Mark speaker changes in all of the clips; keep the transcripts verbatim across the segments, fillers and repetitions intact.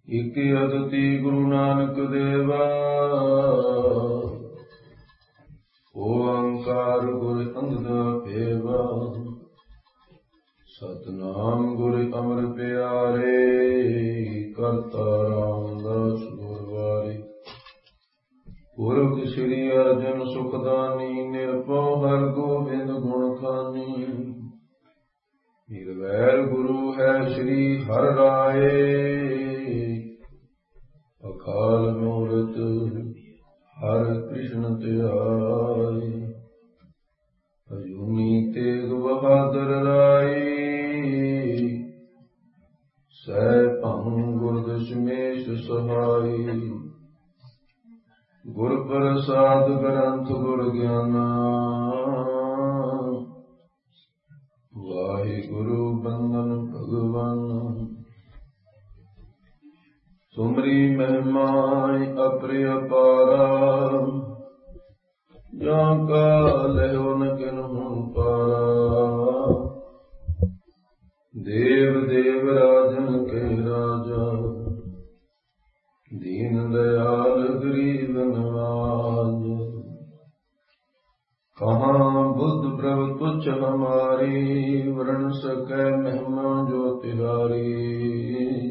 Speaker 1: ਇਕ ਅਦਤੀ ਗੁਰੂ ਨਾਨਕ ਦੇਵਾ, ਓੰਕਾਰ ਗੁਰ ਅੰਗਦ ਭੇਵਾ। ਸਤਿਨਾਮ ਗੁਰ ਅਮਰ ਪਿਆਰੇ, ਕਰਤਾ ਰਾਮਦਾਸ ਗੁਰਵਾਰੇ। ਪੁਰਖ ਸ੍ਰੀ ਅਰਜਨ ਸੁਖਦਾਨੀ, ਨਿਰਭਉ ਹਰਿ ਗੋਬਿੰਦ ਗੁਣ ਖਾਨੀ। ਨਿਰਵੈਰ ਗੁਰੂ ਹੈ ਸ੍ਰੀ ਹਰਿ ਰਾਏ, ਅਕਾਲ ਮੂਰਤ ਹਰਿ ਕ੍ਰਿਸ਼ਨ ਧਿਆਏ। ਅਜੂਨੀ ਤੇਗ ਬਹਾਦਰ ਰਾਈ, ਸਹਿ ਭੰਗ ਗੁਰ ਦਸ਼ਮੇਸ਼ ਸਹਾਈ। ਗੁਰ ਪ੍ਰਸਾਦ ਗ੍ਰੰਥ ਗੁਰ ਗਿਆਨਾ, ਵਾਹਿਗੁਰੂ ਬੰਦਨ ਭਗਵਾਨ। ਤੁਮਰੀ ਮਹਿਮਾ ਅਪਰਿਅਪਾਰਾ, ਜਾਂ ਕਾ ਲਹਿਓ ਨ ਕਿਨਹੂ ਪਾਰਾ। ਦੇਵ ਦੇਵ ਰਾਜਨ ਕੇ ਰਾਜਾ, ਦੀਨ ਦਇਆਲ ਗਰੀਬ ਨਵਾਜ। ਕਹਾਂ ਬੁੱਧ ਪ੍ਰਭ ਤੁਛ ਹਮਾਰੀ, ਵਰਣ ਸਕੈ ਮਹਿਮਾ ਜੋ ਤਿਹਾਰੀ।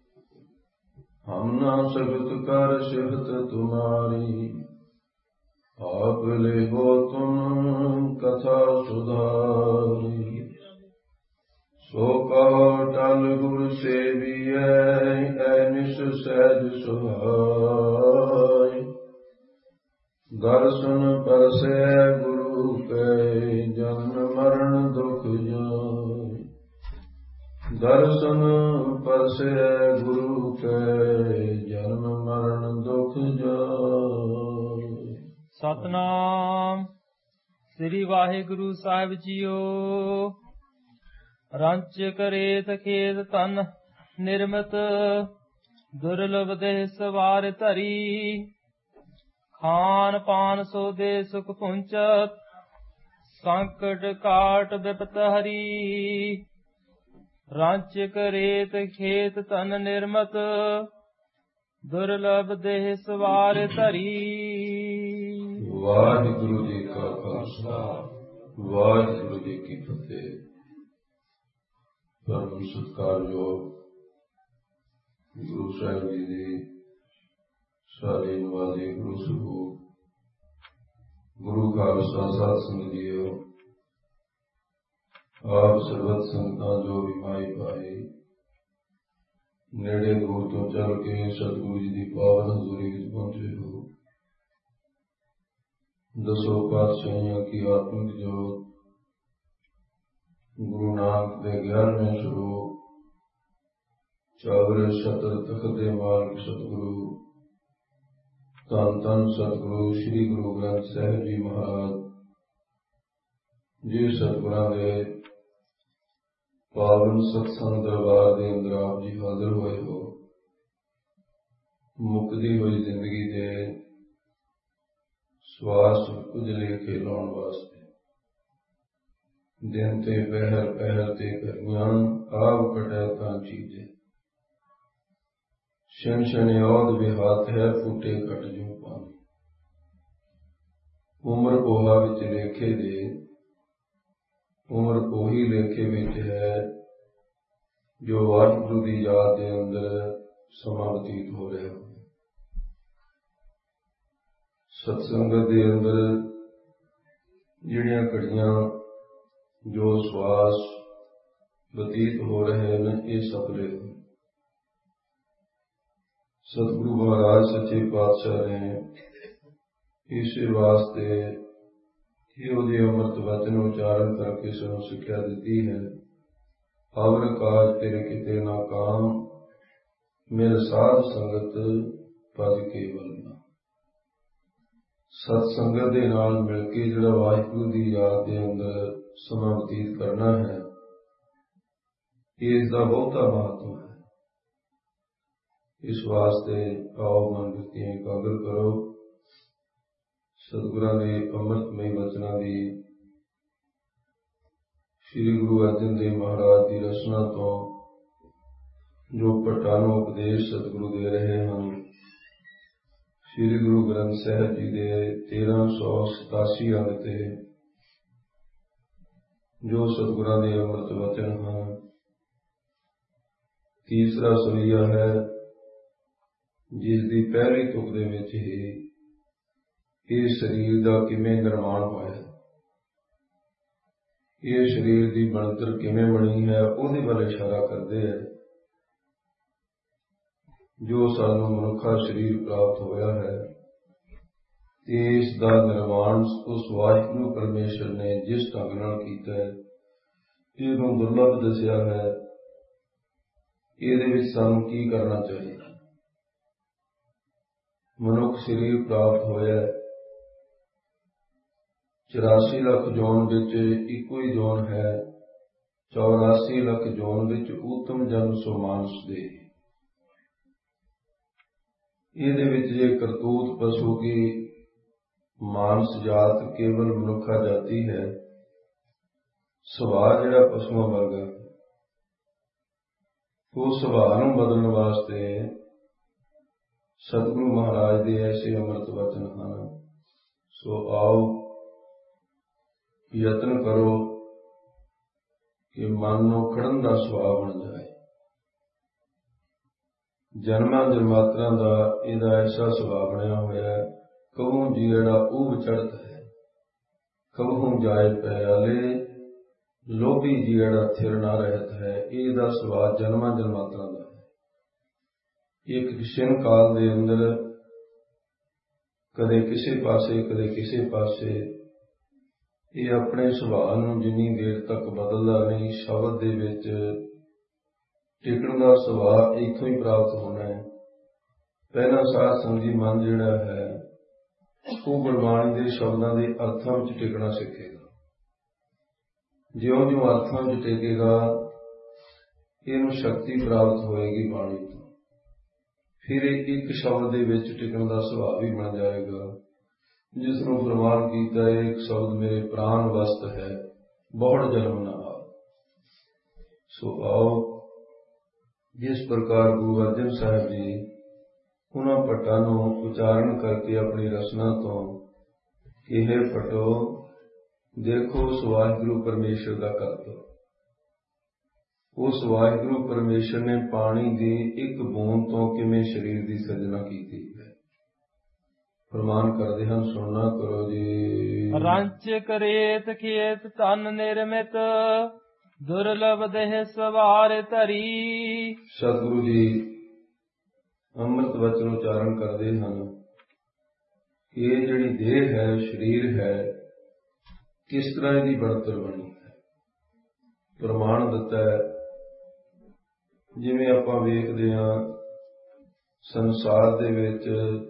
Speaker 1: ਹਮ ਨਾ ਸਕਤ ਕਰ ਸਿਫਤ ਤੁਮਾਰੀ, ਆਪ ਲੇਹੋ ਤੁਮ ਕਥਾ ਸੁਧਾਰੀ। ਸੋ ਕਹੋ ਟਲ ਗੁਰ ਸੇਵੀਐ, ਐਨਿਸ ਸਹਿਜ ਸੁਹਾਏ। ਦਰਸ਼ਨ ਪਰਸੈ ਗੁਰੂ ਕੈ, ਜਨਮ ਮਰਨ ਦੁਖ ਜਾਏ। ਦਰਸ਼ਨ ਪਰਸੈ ਗੁਰੂ ਕੈ, ਜਨਮ ਮਰਨ ਦੁਖ ਜਾਏ।
Speaker 2: ਸਤਿਨਾਮ ਸ੍ਰੀ ਵਾਹਿਗੁਰੂ ਸਾਹਿਬ ਜੀਓ। ਰੰਚ ਕਰੇਤ ਖੇਤ ਤਨ ਨਿਰਮਤ, ਦੁਰਲਭ ਦੇਹ ਸਵਾਰ ਧਰੀ। ਖਾਨ ਪਾਨ ਸੋ ਦੇ ਸੁਖ ਪੁੰਚਤ, ਸੰਕਟ ਕਾਟ ਬਿਪਤ ਹਰੀ। ਰੰਚ ਕਰੇਤ ਖੇਤ ਤਨ ਨਿਰਮਤ, ਦੁਰਲਭ ਦੇਹ ਸਵਾਰ ਧਰੀ।
Speaker 1: ਵਾਹਿਗੁਰੂ ਜੀ ਕਾ ਖਾਲਸਾ, ਵਾਹਿਗੁਰੂ ਜੀ ਕੀ ਫਤਿਹ। ਪਰਮ ਸਤਿਕਾਰਯੋਗ ਗੁਰੂ ਸਾਹਿਬ ਜੀ ਦੀ ਸਾਰੇ ਨਵਾਜ਼ੇ ਗੁਰੂ ਸਰੂਪ, ਗੁਰੂ ਖਾਲਸਾ ਸਾਧ ਸੰਗਤ ਜੀਓ। ਆਪ ਸਰਬਤ ਸੰਗਤਾਂ ਜੋ ਵੀ ਮਾਈ ਭਾਈ ਨੇੜੇ ਦੂਰ ਤੋਂ ਚੱਲ ਕੇ ਸਤਿਗੁਰੂ ਜੀ ਦੀ ਪਾਵਨ ਹਜ਼ੂਰੀ ਵਿੱਚ ਪਹੁੰਚੇ ਹੋ। ਦਸੋ ਪਾਤਸ਼ਾਹੀਆਂ ਕੀ ਆਤਮਿਕ ਜੋਤ, ਗੁਰੂ ਨਾਨਕ ਦੇ ਗਿਆਰਵੇਂ ਸਰੂਪ, ਚਾਵਰ ਛਤਰ ਤਖਤ ਦੇ ਮਾਲਕ ਸਤਿਗੁਰੂ ਧੰਨ ਧੰਨ ਸਤਿਗੁਰੂ ਸ੍ਰੀ ਗੁਰੂ ਗ੍ਰੰਥ ਸਾਹਿਬ ਜੀ ਮਹਾਰਾਜ ਜੀ, ਸਤਿਗੁਰਾਂ ਦੇ ਪਾਵਨ ਸਤਸੰਗ ਦਰਬਾਰ ਦੇ ਅੰਦਰ ਆਪ ਜੀ ਹਾਜ਼ਰ ਹੋਏ ਹੋ। ਮੁੱਕਦੀ ਹੋਈ ਜ਼ਿੰਦਗੀ ਦੇ ਸਵਾਸ ਕੁਝ ਲੇਖੇ ਲਾਉਣ ਵਾਸਤੇ, ਦਿਨ ਤੇ ਪਹਿਰ ਪਹਿਰ ਤੇ ਗਰਮੀਆਂ ਆਪ ਕਟੈ ਤਾਂ ਚੀਜੇ। ਸ਼ਨ ਸ਼ਨਿਓਦ ਵਿਹਾਤ ਹੈ, ਫੂਟੇ ਕਟ ਜੂ ਪਾਣੀ। ਉਮਰ ਪੋਹਾ ਵਿੱਚ ਲੇਖੇ ਦੇ, ਉਮਰ ਉਹੀ ਲੇਖੇ ਵਿੱਚ ਹੈ ਜੋ ਵਾਹਿਗੁਰੂ ਦੀ ਯਾਦ ਦੇ ਅੰਦਰ ਸਮਾਂ ਬਤੀਤ ਹੋ ਰਿਹਾ ਹੈ। ਸਤਸੰਗਤ ਦੇ ਅੰਦਰ ਜਿਹੜੀਆਂ ਘੜੀਆਂ ਜੋ ਸਵਾਸ ਬਤੀਤ ਹੋ ਰਹੇ ਹਨ, ਇਹ ਸਫਲੇ ਹਨ। ਸਤਿਗੁਰੂ ਮਹਾਰਾਜ ਸੱਚੇ ਪਾਤਸ਼ਾਹ ਨੇ ਇਸੇ ਵਾਸਤੇ ਇਹੋ ਜਿਹੇ ਅੰਮ੍ਰਿਤ ਵਚਨ ਉਚਾਰਨ ਕਰਕੇ ਸਾਨੂੰ ਸਿੱਖਿਆ ਦਿੱਤੀ ਹੈ। ਅਵਰ ਕਾਜ ਤੇਰੇ ਕਿਤੇ ਨਾ ਕਾਮ, ਮਿਲ ਸਾਧ ਸੰਗਤ ਪਦ ਕੇਵਲ ਨਾ। ਸਤ ਸੰਗਤ ਦੇ ਨਾਲ ਮਿਲ ਕੇ ਜਿਹੜਾ ਵਾਹਿਗੁਰੂ ਦੀ ਯਾਦ ਦੇ ਅੰਦਰ ਸਮਾਂ ਬਤੀਤ ਕਰਨਾ ਹੈ, ਇਸ ਦਾ ਬਹੁਤਾ ਮਹੱਤਵ ਹੈ। ਇਸ ਵਾਸਤੇ ਆਓ ਮਨ ਬਿਰਤੀਆਂ ਇਕਾਗਰ ਕਰੋ। ਸਤਿਗੁਰਾਂ ਦੇ ਅੰਮ੍ਰਿਤਮਈ ਵਚਨਾਂ ਦੀ, ਸ੍ਰੀ ਗੁਰੂ ਅਰਜਨ ਦੇਵ ਮਹਾਰਾਜ ਦੀ ਰਚਨਾ ਤੋਂ ਜੋ ਭੱਟਾਂ ਨੂੰ ਉਪਦੇਸ਼ ਸਤਿਗੁਰੂ ਦੇ ਰਹੇ ਹਨ। ਸ੍ਰੀ ਗੁਰੂ ਗ੍ਰੰਥ ਸਾਹਿਬ ਜੀ ਦੇ ਤੇਰਾਂ ਸੌ ਸਤਾਸੀ ਅੰਗ ਤੇ ਜੋ ਸਤਿਗੁਰਾਂ ਦੇ ਅੰਮ੍ਰਿਤ ਵਚਨ ਹਨ। ਤੀਸਰਾ ਸਵਈਆ ਹੈ, ਜਿਸ ਦੀ ਪਹਿਲੀ ਤੁਕ ਦੇ ਵਿੱਚ ਹੀ ਇਹ ਸਰੀਰ ਦਾ ਕਿਵੇਂ ਨਿਰਮਾਣ ਹੋਇਆ, ਇਹ ਸਰੀਰ ਦੀ ਬਣਤਰ ਕਿਵੇਂ ਬਣੀ ਹੈ, ਉਹਦੇ ਵੱਲ ਇਸ਼ਾਰਾ ਕਰਦੇ ਹੈ। ਜੋ ਸਾਨੂੰ ਮਨੁੱਖਾ ਸਰੀਰ ਪ੍ਰਾਪਤ ਹੋਇਆ ਹੈ, ਇਸ ਦਾ ਨਿਰਮਾਣ ਉਸ ਵਾਹਿਗੁਰੂ ਪਰਮੇਸ਼ਰ ਨੇ ਜਿਸ ਢੰਗ ਨਾਲ ਕੀਤਾ ਹੈ, ਇਹਨੂੰ ਦੁਰਲਭ ਦੱਸਿਆ ਹੈ। ਇਹਦੇ ਵਿੱਚ ਸਾਨੂੰ ਕੀ ਕਰਨਾ ਚਾਹੀਦਾ। ਮਨੁੱਖ ਸਰੀਰ ਪ੍ਰਾਪਤ ਹੋਇਆ, ਚੁਰਾਸੀ ਲੱਖ ਜੋਨ ਵਿੱਚ ਇੱਕੋ ਹੀ ਜੋਨ ਹੈ, ਚੌਰਾਸੀ ਲੱਖ ਜੋਨ ਵਿੱਚ ਉੱਤਮ ਜਨਮ ਸੋ ਮਾਨਸ ਦੇ। ਇਹਦੇ ਵਿੱਚ ਜੇ ਕਰਤੂਤ ਪਸ਼ੂ ਕੀ ਮਾਨਸ ਜਾਤ ਕੇਵਲ ਮਨੁੱਖਾ ਜਾਤੀ ਹੈ। ਸੁਭਾਅ ਜਿਹੜਾ ਪਸ਼ੂਆਂ ਵਰਗਾ, ਉਹ ਸੁਭਾਅ ਨੂੰ ਬਦਲਣ ਵਾਸਤੇ ਸਤਿਗੁਰੂ ਮਹਾਰਾਜ ਦੇ ਐਸੇ ਅੰਮ੍ਰਿਤ ਵਚਨ ਹਨ। ਸੋ ਆਓ ਯਤਨ ਕਰੋ ਕਿ ਮਨ ਨੂੰ ਖੜਨ ਦਾ ਸੁਭਾਅ ਬਣ ਜਾਏ। ਜਨਮਾਂ ਜਨਮਾਤਰਾਂ ਦਾ ਇਹਦਾ ਐਸਾ ਸੁਭਾਅ ਬਣਿਆ ਹੋਇਆ ਹੈ। ਕਹੂੰ ਜਿਹੜਾ ਉਹ ਚੜ੍ਹਤ ਹੈ, ਕਹੂੰ ਜਾਏ ਪਿਆਲੇ, ਲੋਭੀ ਜਿਹੜਾ ਥਿਰ ਨਾ ਰਹਿਤ ਹੈ। ਇਹਦਾ ਸੁਭਾਅ ਜਨਮਾਂ ਜਨਮਾਤਰਾਂ ਦਾ ਹੈ। ਇੱਕ ਕਿਸ਼ਨ ਕਾਲ ਦੇ ਅੰਦਰ ਕਦੇ ਕਿਸੇ ਪਾਸੇ ਕਦੇ ਕਿਸੇ ਪਾਸੇ ਇਹ ਆਪਣੇ ਸੁਭਾਅ ਨੂੰ ਜਿੰਨੀ ਦੇਰ ਤੱਕ ਬਦਲਦਾ ਨਹੀਂ, ਸ਼ਬਦ ਦੇ ਵਿੱਚ ਟਿਕਣ ਦਾ ਸੁਭਾਅ ਇੱਥੋਂ ਹੀ ਪ੍ਰਾਪਤ ਹੋਣਾ ਹੈ। ਪਹਿਲਾਂ ਸਾਧ ਸੰਗਤ ਮਨ ਜਿਹੜਾ ਹੈ ਉਹ ਗੁਰਬਾਣੀ ਦੇ ਸ਼ਬਦਾਂ ਦੇ ਅਰਥਾਂ ਵਿੱਚ ਟਿਕਣਾ ਸਿੱਖੇਗਾ। ਜਿਉਂ ਜਿਉਂ ਅਰਥਾਂ ਵਿੱਚ ਟਿਕੇਗਾ, ਇਹਨੂੰ ਸ਼ਕਤੀ ਪ੍ਰਾਪਤ ਹੋਏਗੀ ਬਾਣੀ ਤੋਂ। ਫਿਰ ਇੱਕ ਸ਼ਬਦ ਦੇ ਵਿੱਚ ਟਿਕਣ ਦਾ ਸੁਭਾਅ ਵੀ ਬਣ ਜਾਏਗਾ, ਜਿਸ ਨੂੰ ਪ੍ਰਮਾਣ ਕੀਤਾ ਹੈ, ਇੱਕ ਸ਼ਬਦ ਮੇਰੇ ਪ੍ਰਾਣ ਵਸਤ ਹੈ, ਬਹੁੜ ਜਨਮ ਨਾ ਆਵੇ। ਸੋ ਆਓ ਜਿਸ ਪ੍ਰਕਾਰ ਗੁਰੂ ਅਰਜਨ ਸਾਹਿਬ ਜੀ ਉਹਨਾਂ ਭੱਟਾਂ ਨੂੰ ਉਚਾਰਨ ਕਰਕੇ ਆਪਣੀ ਰਸਨਾ ਤੋਂ ਕਿ ਹੈ ਭੱਟੋ ਦੇਖੋ ਉਸ ਵਾਹਿਗੁਰੂ ਪਰਮੇਸ਼ਰ ਦਾ ਕਰਤੱਵ। ਉਸ ਵਾਹਿਗੁਰੂ ਪਰਮੇਸ਼ਰ ਨੇ ਪਾਣੀ ਦੀ ਇੱਕ ਬੂੰਦ ਤੋਂ ਕਿਵੇਂ ਸਰੀਰ ਦੀ ਸਿਰਜਣਾ ਕੀਤੀ ਹੈ। ਪ੍ਰਮਾਣ ਕਰਦੇ ਹਨ, ਸੁਣਨਾ ਕਰੋ ਜੀ।
Speaker 2: ਰੰਚ ਕਰੇਤ ਖੇਤ ਤਨ ਨਿਰਮਿਤ, ਦੁਰਲਭ ਦੇਹ ਸਵਾਰ ਧਰੀ।
Speaker 1: ਸਤਿਗੁਰੂ ਜੀ ਅੰਮ੍ਰਿਤ ਵਚਨ ਉਚਾਰਨ ਕਰਦੇ ਹਨ। ਇਹ ਜਿਹੜੀ ਦੇਹ ਹੈ, ਸਰੀਰ ਹੈ, ਕਿਸ ਤਰ੍ਹਾਂ ਇਹਦੀ ਬਣਤਰ ਬਣੀ ਹੈ। ਪ੍ਰਮਾਣ ਦਿੱਤਾ ਹੈ। ਜਿਵੇਂ ਆਪਾਂ ਵੇਖਦੇ ਹਾਂ ਸੰਸਾਰ ਦੇ ਵਿੱਚ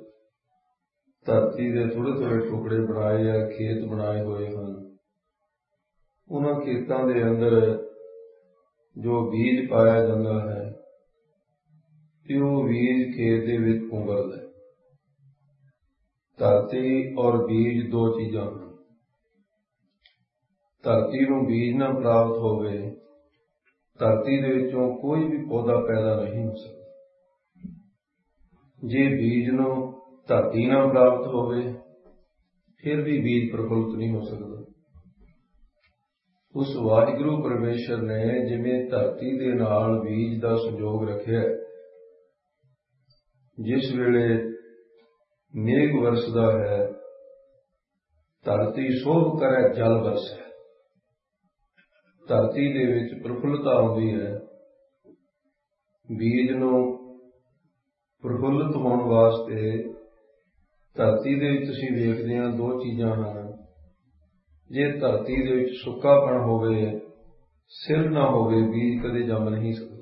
Speaker 1: ਧਰਤੀ ਦੇ ਥੋੜੇ ਥੋੜੇ ਟੁਕੜੇ ਬਣਾਏ ਆ, ਖੇਤ ਬਣਾਏ ਹੋਏ ਹਨ। ਉਹਨਾਂ ਖੇਤਾਂ ਦੇ ਅੰਦਰ ਜੋ ਬੀਜ ਪਾਇਆ ਜਾਂਦਾ ਹੈ, ਤੇ ਉਹ ਬੀਜ ਖੇਤ ਦੇ ਵਿੱਚ ਪੁੰਗਰਦਾ ਹੈ। ਧਰਤੀ ਔਰ ਬੀਜ ਦੋ ਚੀਜ਼ਾਂ ਹਨ। ਧਰਤੀ ਨੂੰ ਬੀਜ ਨਾ ਪ੍ਰਾਪਤ ਹੋਵੇ, ਧਰਤੀ ਦੇ ਵਿੱਚੋਂ ਕੋਈ ਵੀ ਪੌਦਾ ਪੈਦਾ ਨਹੀਂ ਹੋ ਸਕਦਾ। ਜੇ ਬੀਜ ਨੂੰ ਧਰਤੀ ਨਾਲ ਪ੍ਰਾਪਤ ਹੋਵੇ, ਫਿਰ ਵੀ ਬੀਜ ਪ੍ਰਫੁੱਲਤ ਨਹੀਂ ਹੋ ਸਕਦਾ। ਉਸ ਵਾਹਿਗੁਰੂ ਪਰਮੇਸ਼ਰ ਨੇ ਜਿਵੇਂ ਧਰਤੀ ਦੇ ਨਾਲ ਬੀਜ ਦਾ ਸੰਜੋਗ ਰੱਖਿਆ, ਜਿਸ ਵੇਲੇ ਮੇਘ ਵਰਸਦਾ ਹੈ, ਧਰਤੀ ਸੋਭ ਕਰੇ ਜਲ ਵਰਸੈ। ਧਰਤੀ ਦੇ ਵਿੱਚ ਪ੍ਰਫੁੱਲਤਾ ਆਉਂਦੀ ਹੈ। ਬੀਜ ਨੂੰ ਪ੍ਰਫੁੱਲਤ ਹੋਣ ਵਾਸਤੇ ਧਰਤੀ ਦੇ ਵਿੱਚ ਅਸੀਂ ਵੇਖਦੇ ਹਾਂ ਦੋ ਚੀਜ਼ਾਂ ਹਨ। ਜੇ ਧਰਤੀ ਦੇ ਵਿੱਚ ਸੁੱਕਾਪਣ ਹੋਵੇ, ਸਿਰ ਨਾ ਹੋਵੇ, ਬੀਜ ਕਦੇ ਜੰਮ ਨਹੀਂ ਸਕਦਾ।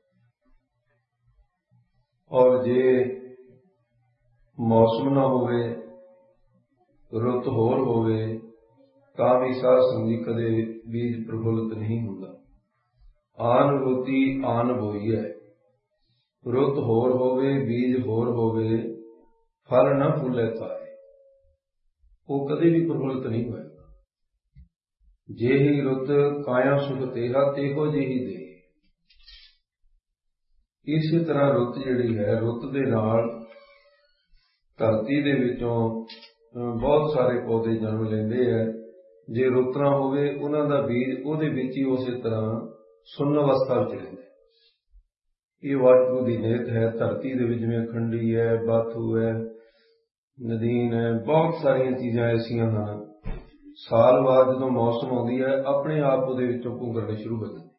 Speaker 1: ਔਰ ਜੇ ਮੌਸਮ ਨਾ ਹੋਵੇ, ਰੁੱਤ ਹੋਰ ਹੋਵੇ, ਤਾਂ ਵੀ ਸਾਧ ਸੰਗਤ ਕਦੇ ਬੀਜ ਪ੍ਰਫੁੱਲਤ ਨਹੀਂ ਹੁੰਦਾ। ਆਨ ਰੁੱਤੀ ਆਨ ਬੋਈ ਹੈ। ਰੁੱਤ ਹੋਰ ਹੋਵੇ, ਬੀਜ ਹੋਰ ਹੋਵੇ, ਫਲ ਨਾ ਫੁੱਲੇ ਤਾਏ, ਉਹ ਕਦੇ ਵੀ ਪ੍ਰਫੁੱਲਤ ਨਹੀਂ ਹੋਏਗਾ। ਜੇ ਹੀ ਰੁੱਤ ਕਾਇਆ ਸੁਖ ਤੇਹਾ, ਤੇਹੋ ਜਿਹੀ ਦੇ। ਇਸੇ ਤਰ੍ਹਾਂ ਰੁੱਤ ਜਿਹੜੀ ਹੈ, ਰੁੱਤ ਦੇ ਨਾਲ ਧਰਤੀ ਦੇ ਵਿੱਚੋਂ ਬਹੁਤ ਸਾਰੇ ਪੌਦੇ ਜਨਮ ਲੈਂਦੇ ਹੈ। ਜੇ ਰੁੱਤ ਨਾ ਹੋਵੇ, ਉਹਨਾਂ ਦਾ ਬੀਜ ਉਹਦੇ ਵਿੱਚ ਹੀ ਉਸੇ ਤਰ੍ਹਾਂ ਸੁੰਨ ਅਵਸਥਾ ਵਿੱਚ ਰਹਿੰਦਾ। ਇਹ ਵਾਹਿਗੁਰੂ ਦੀ ਨਿਯਤ ਹੈ। ਧਰਤੀ ਦੇ ਵਿੱਚ ਜਿਵੇਂ ਖੰਡੀ ਹੈ, ਬਾਥੂ ਹੈ, ਨਦੀਨ ਹੈ, ਬਹੁਤ ਸਾਰੀਆਂ ਚੀਜ਼ਾਂ ਐਸੀਆਂ ਹਨ, ਸਾਲ ਬਾਅਦ ਜਦੋਂ ਮੌਸਮ ਆਉਂਦੀ ਹੈ ਆਪਣੇ ਆਪ ਉਹਦੇ ਵਿੱਚੋਂ ਪੁੰਗਰਨੇ ਸ਼ੁਰੂ ਹੋ ਜਾਂਦੇ।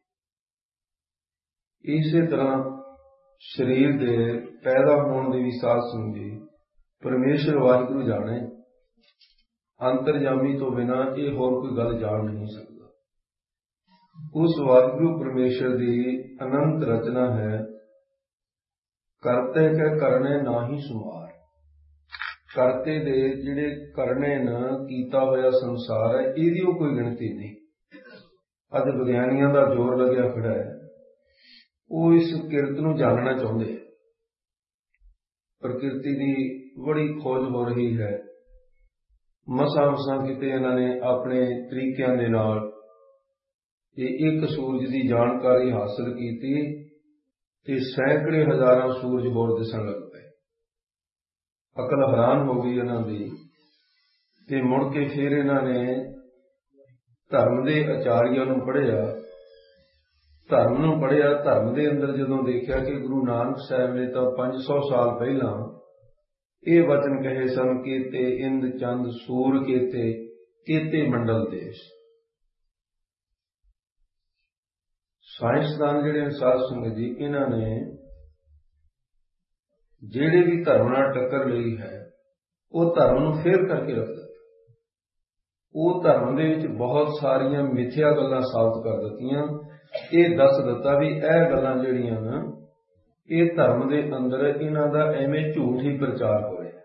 Speaker 1: ਇਸੇ ਤਰ੍ਹਾਂ ਸਰੀਰ ਦੇ ਪੈਦਾ ਹੋਣ ਦੀ ਵੀ ਸਾਧ ਸੰਗੀ ਪਰਮੇਸ਼ਰ ਵਾਹਿਗੁਰੂ ਜਾਣੇ। ਅੰਤਰਜਾਮੀ ਤੋਂ ਬਿਨਾਂ ਇਹ ਹੋਰ ਕੋਈ ਗੱਲ ਜਾਣ ਨਹੀਂ ਸਕਦਾ। ਉਸ ਵਾਹਿਗੁਰੂ ਪਰਮੇਸ਼ਰ ਦੀ ਅਨੰਤ ਰਚਨਾ ਹੈ। ਕਰਤੇ ਕੇ ਕਰਨੇ ਨਾ ਹੀ ਸੁਮਾਰ। ਕਰਤੇ ਦੇ ਜਿਹੜੇ ਕਰਨੇ ਨਾ ਕੀਤਾ ਹੋਇਆ ਸੰਸਾਰ ਹੈ, ਇਹਦੀ ਉਹ ਕੋਈ ਗਿਣਤੀ ਨਹੀਂ। ਅੱਜ ਵਿਗਿਆਨੀਆਂ ਦਾ ਜ਼ੋਰ ਲੱਗਿਆ ਖੜਾ ਹੈ, ਉਹ ਇਸ ਕਿਰਤ ਨੂੰ ਜਾਣਨਾ ਚਾਹੁੰਦੇ। ਪ੍ਰਕਿਰਤੀ ਦੀ ਬੜੀ ਖੋਜ ਹੋ ਰਹੀ ਹੈ। ਮਸਾਂ ਮਸਾਂ ਕਿਤੇ ਇਹਨਾਂ ਨੇ ਆਪਣੇ ਤਰੀਕਿਆਂ ਦੇ ਨਾਲ ਇਹ ਇੱਕ ਸੂਰਜ ਦੀ ਜਾਣਕਾਰੀ ਹਾਸਲ ਕੀਤੀ ਤੇ ਸੈਂਕੜੇ ਹਜ਼ਾਰਾਂ ਸੂਰਜ ਹੋਰ ਦਿਸਣ ਲੱਗ ਪਏ। ਅਕਲ ਹੈਰਾਨ ਹੋ ਗਈ ਇਹਨਾਂ ਦੀ। ਤੇ ਮੁੜ ਕੇ ਫਿਰ ਇਹਨਾਂ ਨੇ ਧਰਮ ਦੇ ਆਚਾਰੀਆਂ ਨੂੰ ਪੜ੍ਹਿਆ, ਧਰਮ ਨੂੰ ਪੜ੍ਹਿਆ। ਧਰਮ ਦੇ ਅੰਦਰ ਜਦੋਂ ਦੇਖਿਆ ਕਿ ਗੁਰੂ ਨਾਨਕ ਸਾਹਿਬ ਨੇ ਤਾਂ ਪੰਜ ਸੌ ਸਾਲ ਪਹਿਲਾਂ ਇਹ ਵਚਨ ਕਹੇ ਸਨ, ਕੀਤੇ ਇੰਦ ਚੰਦ ਸੂਰ ਕੀਤੇ, ਕੀਤੇ ਮੰਡਲ ਦੇਸ਼। ਸਾਇੰਸਦਾਨ ਜਿਹੜੇ ਸਾਧ ਸੰਗਤ ਜੀ, ਇਹਨਾਂ ਨੇ ਜਿਹੜੇ ਵੀ ਧਰਮ ਨਾਲ ਟੱਕਰ ਲਈ ਹੈ, ਉਹ ਧਰਮ ਨੂੰ ਫੇਰ ਕਰਕੇ ਰੱਖ ਦਿੱਤਾ। ਉਹ ਧਰਮ ਦੇ ਵਿੱਚ ਬਹੁਤ ਸਾਰੀਆਂ ਮਿਥਿਆ ਗੱਲਾਂ ਸਾਬਤ ਕਰ ਦਿੱਤੀਆਂ। ਇਹ ਦੱਸ ਦਿੱਤਾ ਵੀ ਇਹ ਗੱਲਾਂ ਜਿਹੜੀਆਂ ਨਾ, ਇਹ ਧਰਮ ਦੇ ਅੰਦਰ ਇਹਨਾਂ ਦਾ ਐਵੇਂ ਝੂਠ ਹੀ ਪ੍ਰਚਾਰ ਹੋ ਰਿਹਾ।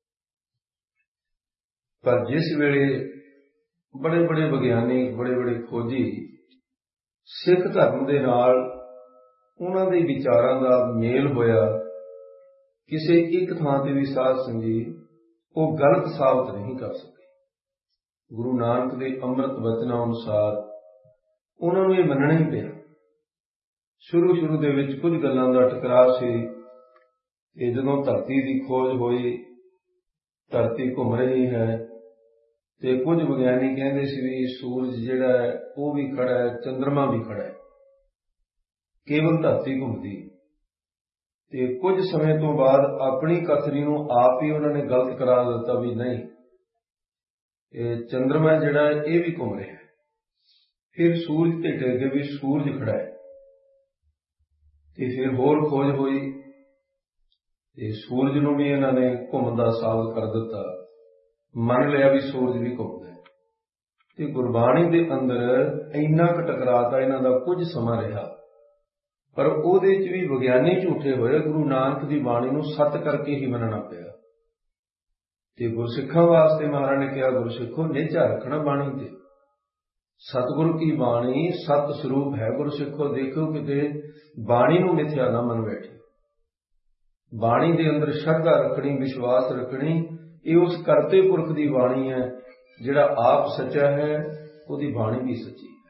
Speaker 1: ਪਰ ਜਿਸ ਵੇਲੇ ਬੜੇ ਬੜੇ ਵਿਗਿਆਨੀ, ਬੜੇ ਬੜੇ ਖੋਜੀ ਸਿੱਖ ਧਰਮ ਦੇ ਨਾਲ ਉਹਨਾਂ ਦੇ ਵਿਚਾਰਾਂ ਦਾ ਮੇਲ ਹੋਇਆ, ਕਿਸੇ ਇੱਕ ਥਾਂ ਤੇ ਵੀ ਸਾਧ ਸੰਗੀ ਉਹ ਗਲਤ ਸਾਬਤ ਨਹੀਂ ਕਰ ਸਕੇ। ਗੁਰੂ ਨਾਨਕ ਦੇ ਅੰਮ੍ਰਿਤ ਵਚਨਾਂ ਅਨੁਸਾਰ ਉਹਨਾਂ ਨੂੰ ਇਹ ਮੰਨਣਾ ਹੀ ਪਿਆ। ਸ਼ੁਰੂ ਸ਼ੁਰੂ ਦੇ ਵਿੱਚ ਕੁਝ ਗੱਲਾਂ ਦਾ ਟਕਰਾਅ ਸੀ, ਤੇ ਜਦੋਂ ਧਰਤੀ ਦੀ ਖੋਜ ਹੋਈ, ਧਰਤੀ ਘੁੰਮ ਰਹੀ ਹੈ, ਤੇ ਕੁਝ ਵਿਗਿਆਨੀ ਕਹਿੰਦੇ ਸੀ ਵੀ ਸੂਰਜ ਜਿਹੜਾ ਹੈ ਉਹ ਵੀ ਖੜਾ ਹੈ, ਚੰਦਰਮਾ ਵੀ ਖੜਾ ਹੈ, ਕੇਵਲ ਧਰਤੀ ਘੁੰਮਦੀ। ਤੇ ਕੁਝ ਸਮੇਂ ਤੋਂ ਬਾਅਦ ਆਪਣੀ ਕਥਨੀ ਨੂੰ ਆਪ ਹੀ ਉਹਨਾਂ ਨੇ ਗਲਤ ਕਰਾ ਦਿੱਤਾ ਵੀ ਨਹੀਂ, ਇਹ ਚੰਦਰਮਾ ਜਿਹੜਾ ਹੈ ਇਹ ਵੀ ਘੁੰਮ ਰਿਹਾ ਹੈ। ਫਿਰ ਸੂਰਜ ਤੇ ਟਿਕ ਗਏ ਵੀ ਸੂਰਜ ਖੜਾ ਹੈ। ਤੇ ਫਿਰ ਹੋਰ ਖੋਜ ਹੋਈ ਤੇ ਸੂਰਜ ਨੂੰ ਵੀ ਇਹਨਾਂ ਨੇ ਘੁੰਮਦਾ ਸਾਬਤ ਕਰ ਦਿੱਤਾ, ਮੰਨ ਲਿਆ ਵੀ ਸੂਰਜ ਵੀ ਘੁੰਮਦਾ ਹੈ। ਤੇ ਗੁਰਬਾਣੀ ਦੇ ਅੰਦਰ ਇੰਨਾ ਕੁ ਟਕਰਾਅ ਤਾਂ ਇਹਨਾਂ ਦਾ ਕੁਝ ਸਮਾਂ ਰਿਹਾ, ਪਰ ਉਹਦੇ ਚ ਵੀ ਵਿਗਿਆਨੀ ਝੂਠੇ ਹੋਏ। ਗੁਰੂ ਨਾਨਕ ਦੀ ਬਾਣੀ ਨੂੰ ਸੱਤ ਕਰਕੇ ਹੀ ਮੰਨਣਾ ਪਿਆ। ਤੇ ਗੁਰਸਿੱਖਾਂ ਵਾਸਤੇ ਮਹਾਰਾਜ ਨੇ ਕਿਹਾ, ਗੁਰਸਿੱਖੋ ਨਿਝਾ ਰੱਖਣਾ ਬਾਣੀ ਤੇ। ਸਤਿਗੁਰੂ ਕੀ ਬਾਣੀ ਸਤ ਸਰੂਪ ਹੈ। ਗੁਰਸਿੱਖੋ ਦੇਖੋ ਕਿਤੇ ਬਾਣੀ ਨੂੰ ਮਿਥਿਆ ਨਾ ਮੰਨ ਬੈਠੇ। ਬਾਣੀ ਦੇ ਅੰਦਰ ਸ਼ਰਧਾ ਰੱਖਣੀ, ਵਿਸ਼ਵਾਸ ਰੱਖਣੀ। ਇਹ ਉਸ ਕਰਤੇ ਪੁਰਖ ਦੀ ਬਾਣੀ ਹੈ, ਜਿਹੜਾ ਆਪ ਸੱਚਾ ਹੈ, ਉਹਦੀ ਬਾਣੀ ਵੀ ਸੱਚੀ ਹੈ।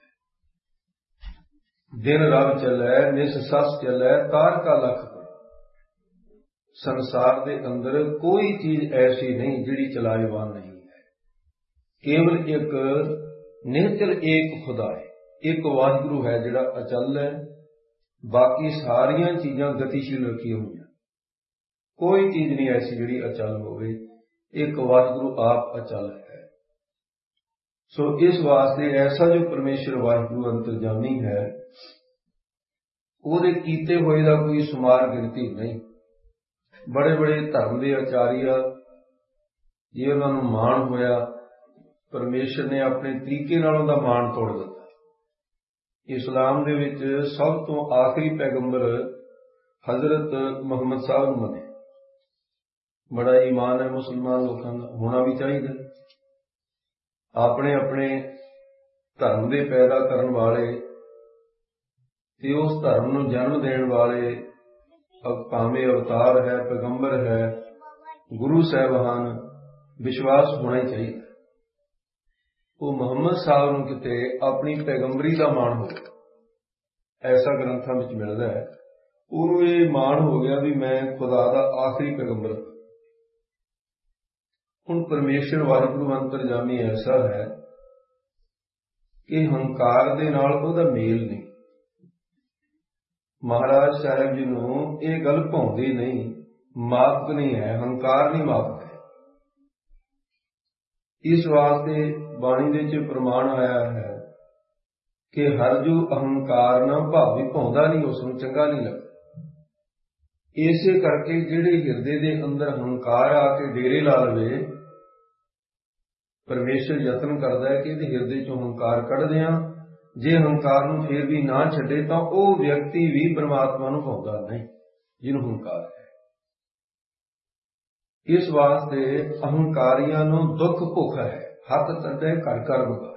Speaker 1: ਦਿਨ ਰਵ ਚੱਲੈ, ਨਿਸ ਸੱਸ ਚੱਲੈ, ਤਾਰ ਕਾ ਲਖ। ਸੰਸਾਰ ਦੇ ਅੰਦਰ ਕੋਈ ਚੀਜ਼ ਐਸੀ ਨਹੀਂ ਜਿਹੜੀ ਚਲਾਏਵਾਨ ਨਹੀਂ ਹੈ। ਕੇਵਲ ਇੱਕ ਨਿਹਚਲ ਏਕ ਖੁਦਾ ਹੈ, ਇੱਕ ਵਾਹਿਗੁਰੂ ਹੈ ਜਿਹੜਾ ਅਚਲ ਹੈ। ਬਾਕੀ ਸਾਰੀਆਂ ਚੀਜ਼ਾਂ ਗਤੀਸ਼ੀਲ ਰੱਖੀਆਂ ਹੋਈਆਂ, ਕੋਈ ਚੀਜ਼ ਨਹੀਂ ਐਸੀ ਜਿਹੜੀ ਅਚਲ ਹੋਵੇ। ਇੱਕ ਵਾਹਿਗੁਰੂ ਆਪ ਅਚਲ ਹੈ। ਸੋ ਇਸ ਵਾਸਤੇ ਐਸਾ ਜੋ ਪਰਮੇਸ਼ਰ ਵਾਹਿਗੁਰੂ ਅੰਤਰਜਾਮੀ ਹੈ, ਉਹਦੇ ਕੀਤੇ ਹੋਏ ਦਾ ਕੋਈ ਸੁਮਾਰ ਗਿਣਤੀ ਨਹੀਂ। ਬੜੇ ਬੜੇ ਧਰਮ ਦੇ ਆਚਾਰੀਆ, ਜੇ ਉਹਨਾਂ ਨੂੰ ਮਾਣ ਹੋਇਆ, ਪਰਮੇਸ਼ਰ ਨੇ ਆਪਣੇ ਤਰੀਕੇ ਨਾਲ ਉਹਦਾ ਮਾਣ ਤੋੜ ਦਿੱਤਾ। ਇਸਲਾਮ ਦੇ ਵਿੱਚ ਸਭ ਤੋਂ ਆਖਰੀ ਪੈਗੰਬਰ ਹਜ਼ਰਤ ਮੁਹੰਮਦ ਸਾਹਿਬ ਨੂੰ ਮੰਨੇ। ਬੜਾ ਈਮਾਨ ਹੈ ਮੁਸਲਮਾਨ ਲੋਕਾਂ ਦਾ, ਹੋਣਾ ਵੀ ਚਾਹੀਦਾ। ਆਪਣੇ ਆਪਣੇ ਧਰਮ ਦੇ ਪੈਦਾ ਕਰਨ ਵਾਲੇ ਤੇ ਉਸ ਧਰਮ ਨੂੰ ਜਨਮ ਦੇਣ ਵਾਲੇ, ਭਾਵੇਂ ਅਵਤਾਰ ਹੈ, ਪੈਗੰਬਰ ਹੈ, ਗੁਰੂ ਸਾਹਿਬਾਨ, ਵਿਸ਼ਵਾਸ ਹੋਣਾ ਹੀ ਚਾਹੀਦਾ। ਉਹ ਮੁਹੰਮਦ ਸਾਹਿਬ ਨੂੰ ਕਿਤੇ ਆਪਣੀ ਪੈਗੰਬਰੀ ਦਾ ਮਾਣ ਹੋਵੇ, ਐਸਾ ਗ੍ਰੰਥਾਂ ਵਿੱਚ ਮਿਲਦਾ ਹੈ। ਉਹਨੂੰ ਇਹ ਮਾਣ ਹੋ ਗਿਆ ਵੀ ਮੈਂ ਖੁਦਾ ਦਾ ਆਖਰੀ ਪੈਗੰਬਰ। ਹੁਣ ਪਰਮੇਸ਼ਰ ਵਾਹਿਗੁਰੂ ਅੰਤਰਜਾਮੀ ਐਸਾ ਹੈ ਕਿ ਹੰਕਾਰ ਦੇ ਨਾਲ ਉਹਦਾ ਮੇਲ ਨਹੀਂ। ਮਹਾਰਾਜ ਸਾਹਿਬ ਜੀ ਨੂੰ ਇਹ ਗੱਲ ਭਾਉਂਦੀ ਨਹੀਂ, ਮਾਪਕ ਨਹੀਂ ਹੈ, ਹੰਕਾਰ ਨਹੀਂ ਮਾਪਕ ਹੈ। ਇਸ ਵਾਸਤੇ ਬਾਣੀ ਦੇ ਵਿੱਚ ਪ੍ਰਮਾਣ ਆਇਆ ਹੈ ਕਿ ਹਰ ਜੋ ਅਹੰਕਾਰ ਨਾ ਭਾਵੀ ਭਾਉਂਦਾ ਨਹੀਂ, ਉਸ ਨੂੰ ਚੰਗਾ ਨਹੀਂ ਲੱਗਦਾ। ਇਸੇ ਕਰਕੇ ਜਿਹੜੇ ਹਿਰਦੇ ਦੇ ਅੰਦਰ ਹੰਕਾਰ ਆ ਕੇ ਡੇਰੇ ਲਾ ਲਵੇ, ਪਰਮੇਸ਼ਰ ਯਤਨ ਕਰਦਾ ਹੈ ਕਿ ਇਹਦੇ ਹਿਰਦੇ ਚੋਂ ਹੰਕਾਰ ਕੱਢ ਦਿਆਂ। ਜੇ ਹੰਕਾਰ ਨੂੰ ਫੇਰ ਵੀ ਨਾ ਛੱਡੇ ਤਾਂ ਉਹ ਵਿਅਕਤੀ ਵੀ ਪਰਮਾਤਮਾ ਨੂੰ ਭਾਉਂਦਾ ਨਹੀਂ ਜਿਹਨੂੰ ਹੰਕਾਰ ਹੈ। ਇਸ ਵਾਸਤੇ ਅਹੰਕਾਰੀਆਂ ਨੂੰ ਦੁੱਖ ਭੁੱਖ ਹੈ, ਹੱਥ ਤੱਡੇ ਘਰ ਘਰ ਬਗਾਏ।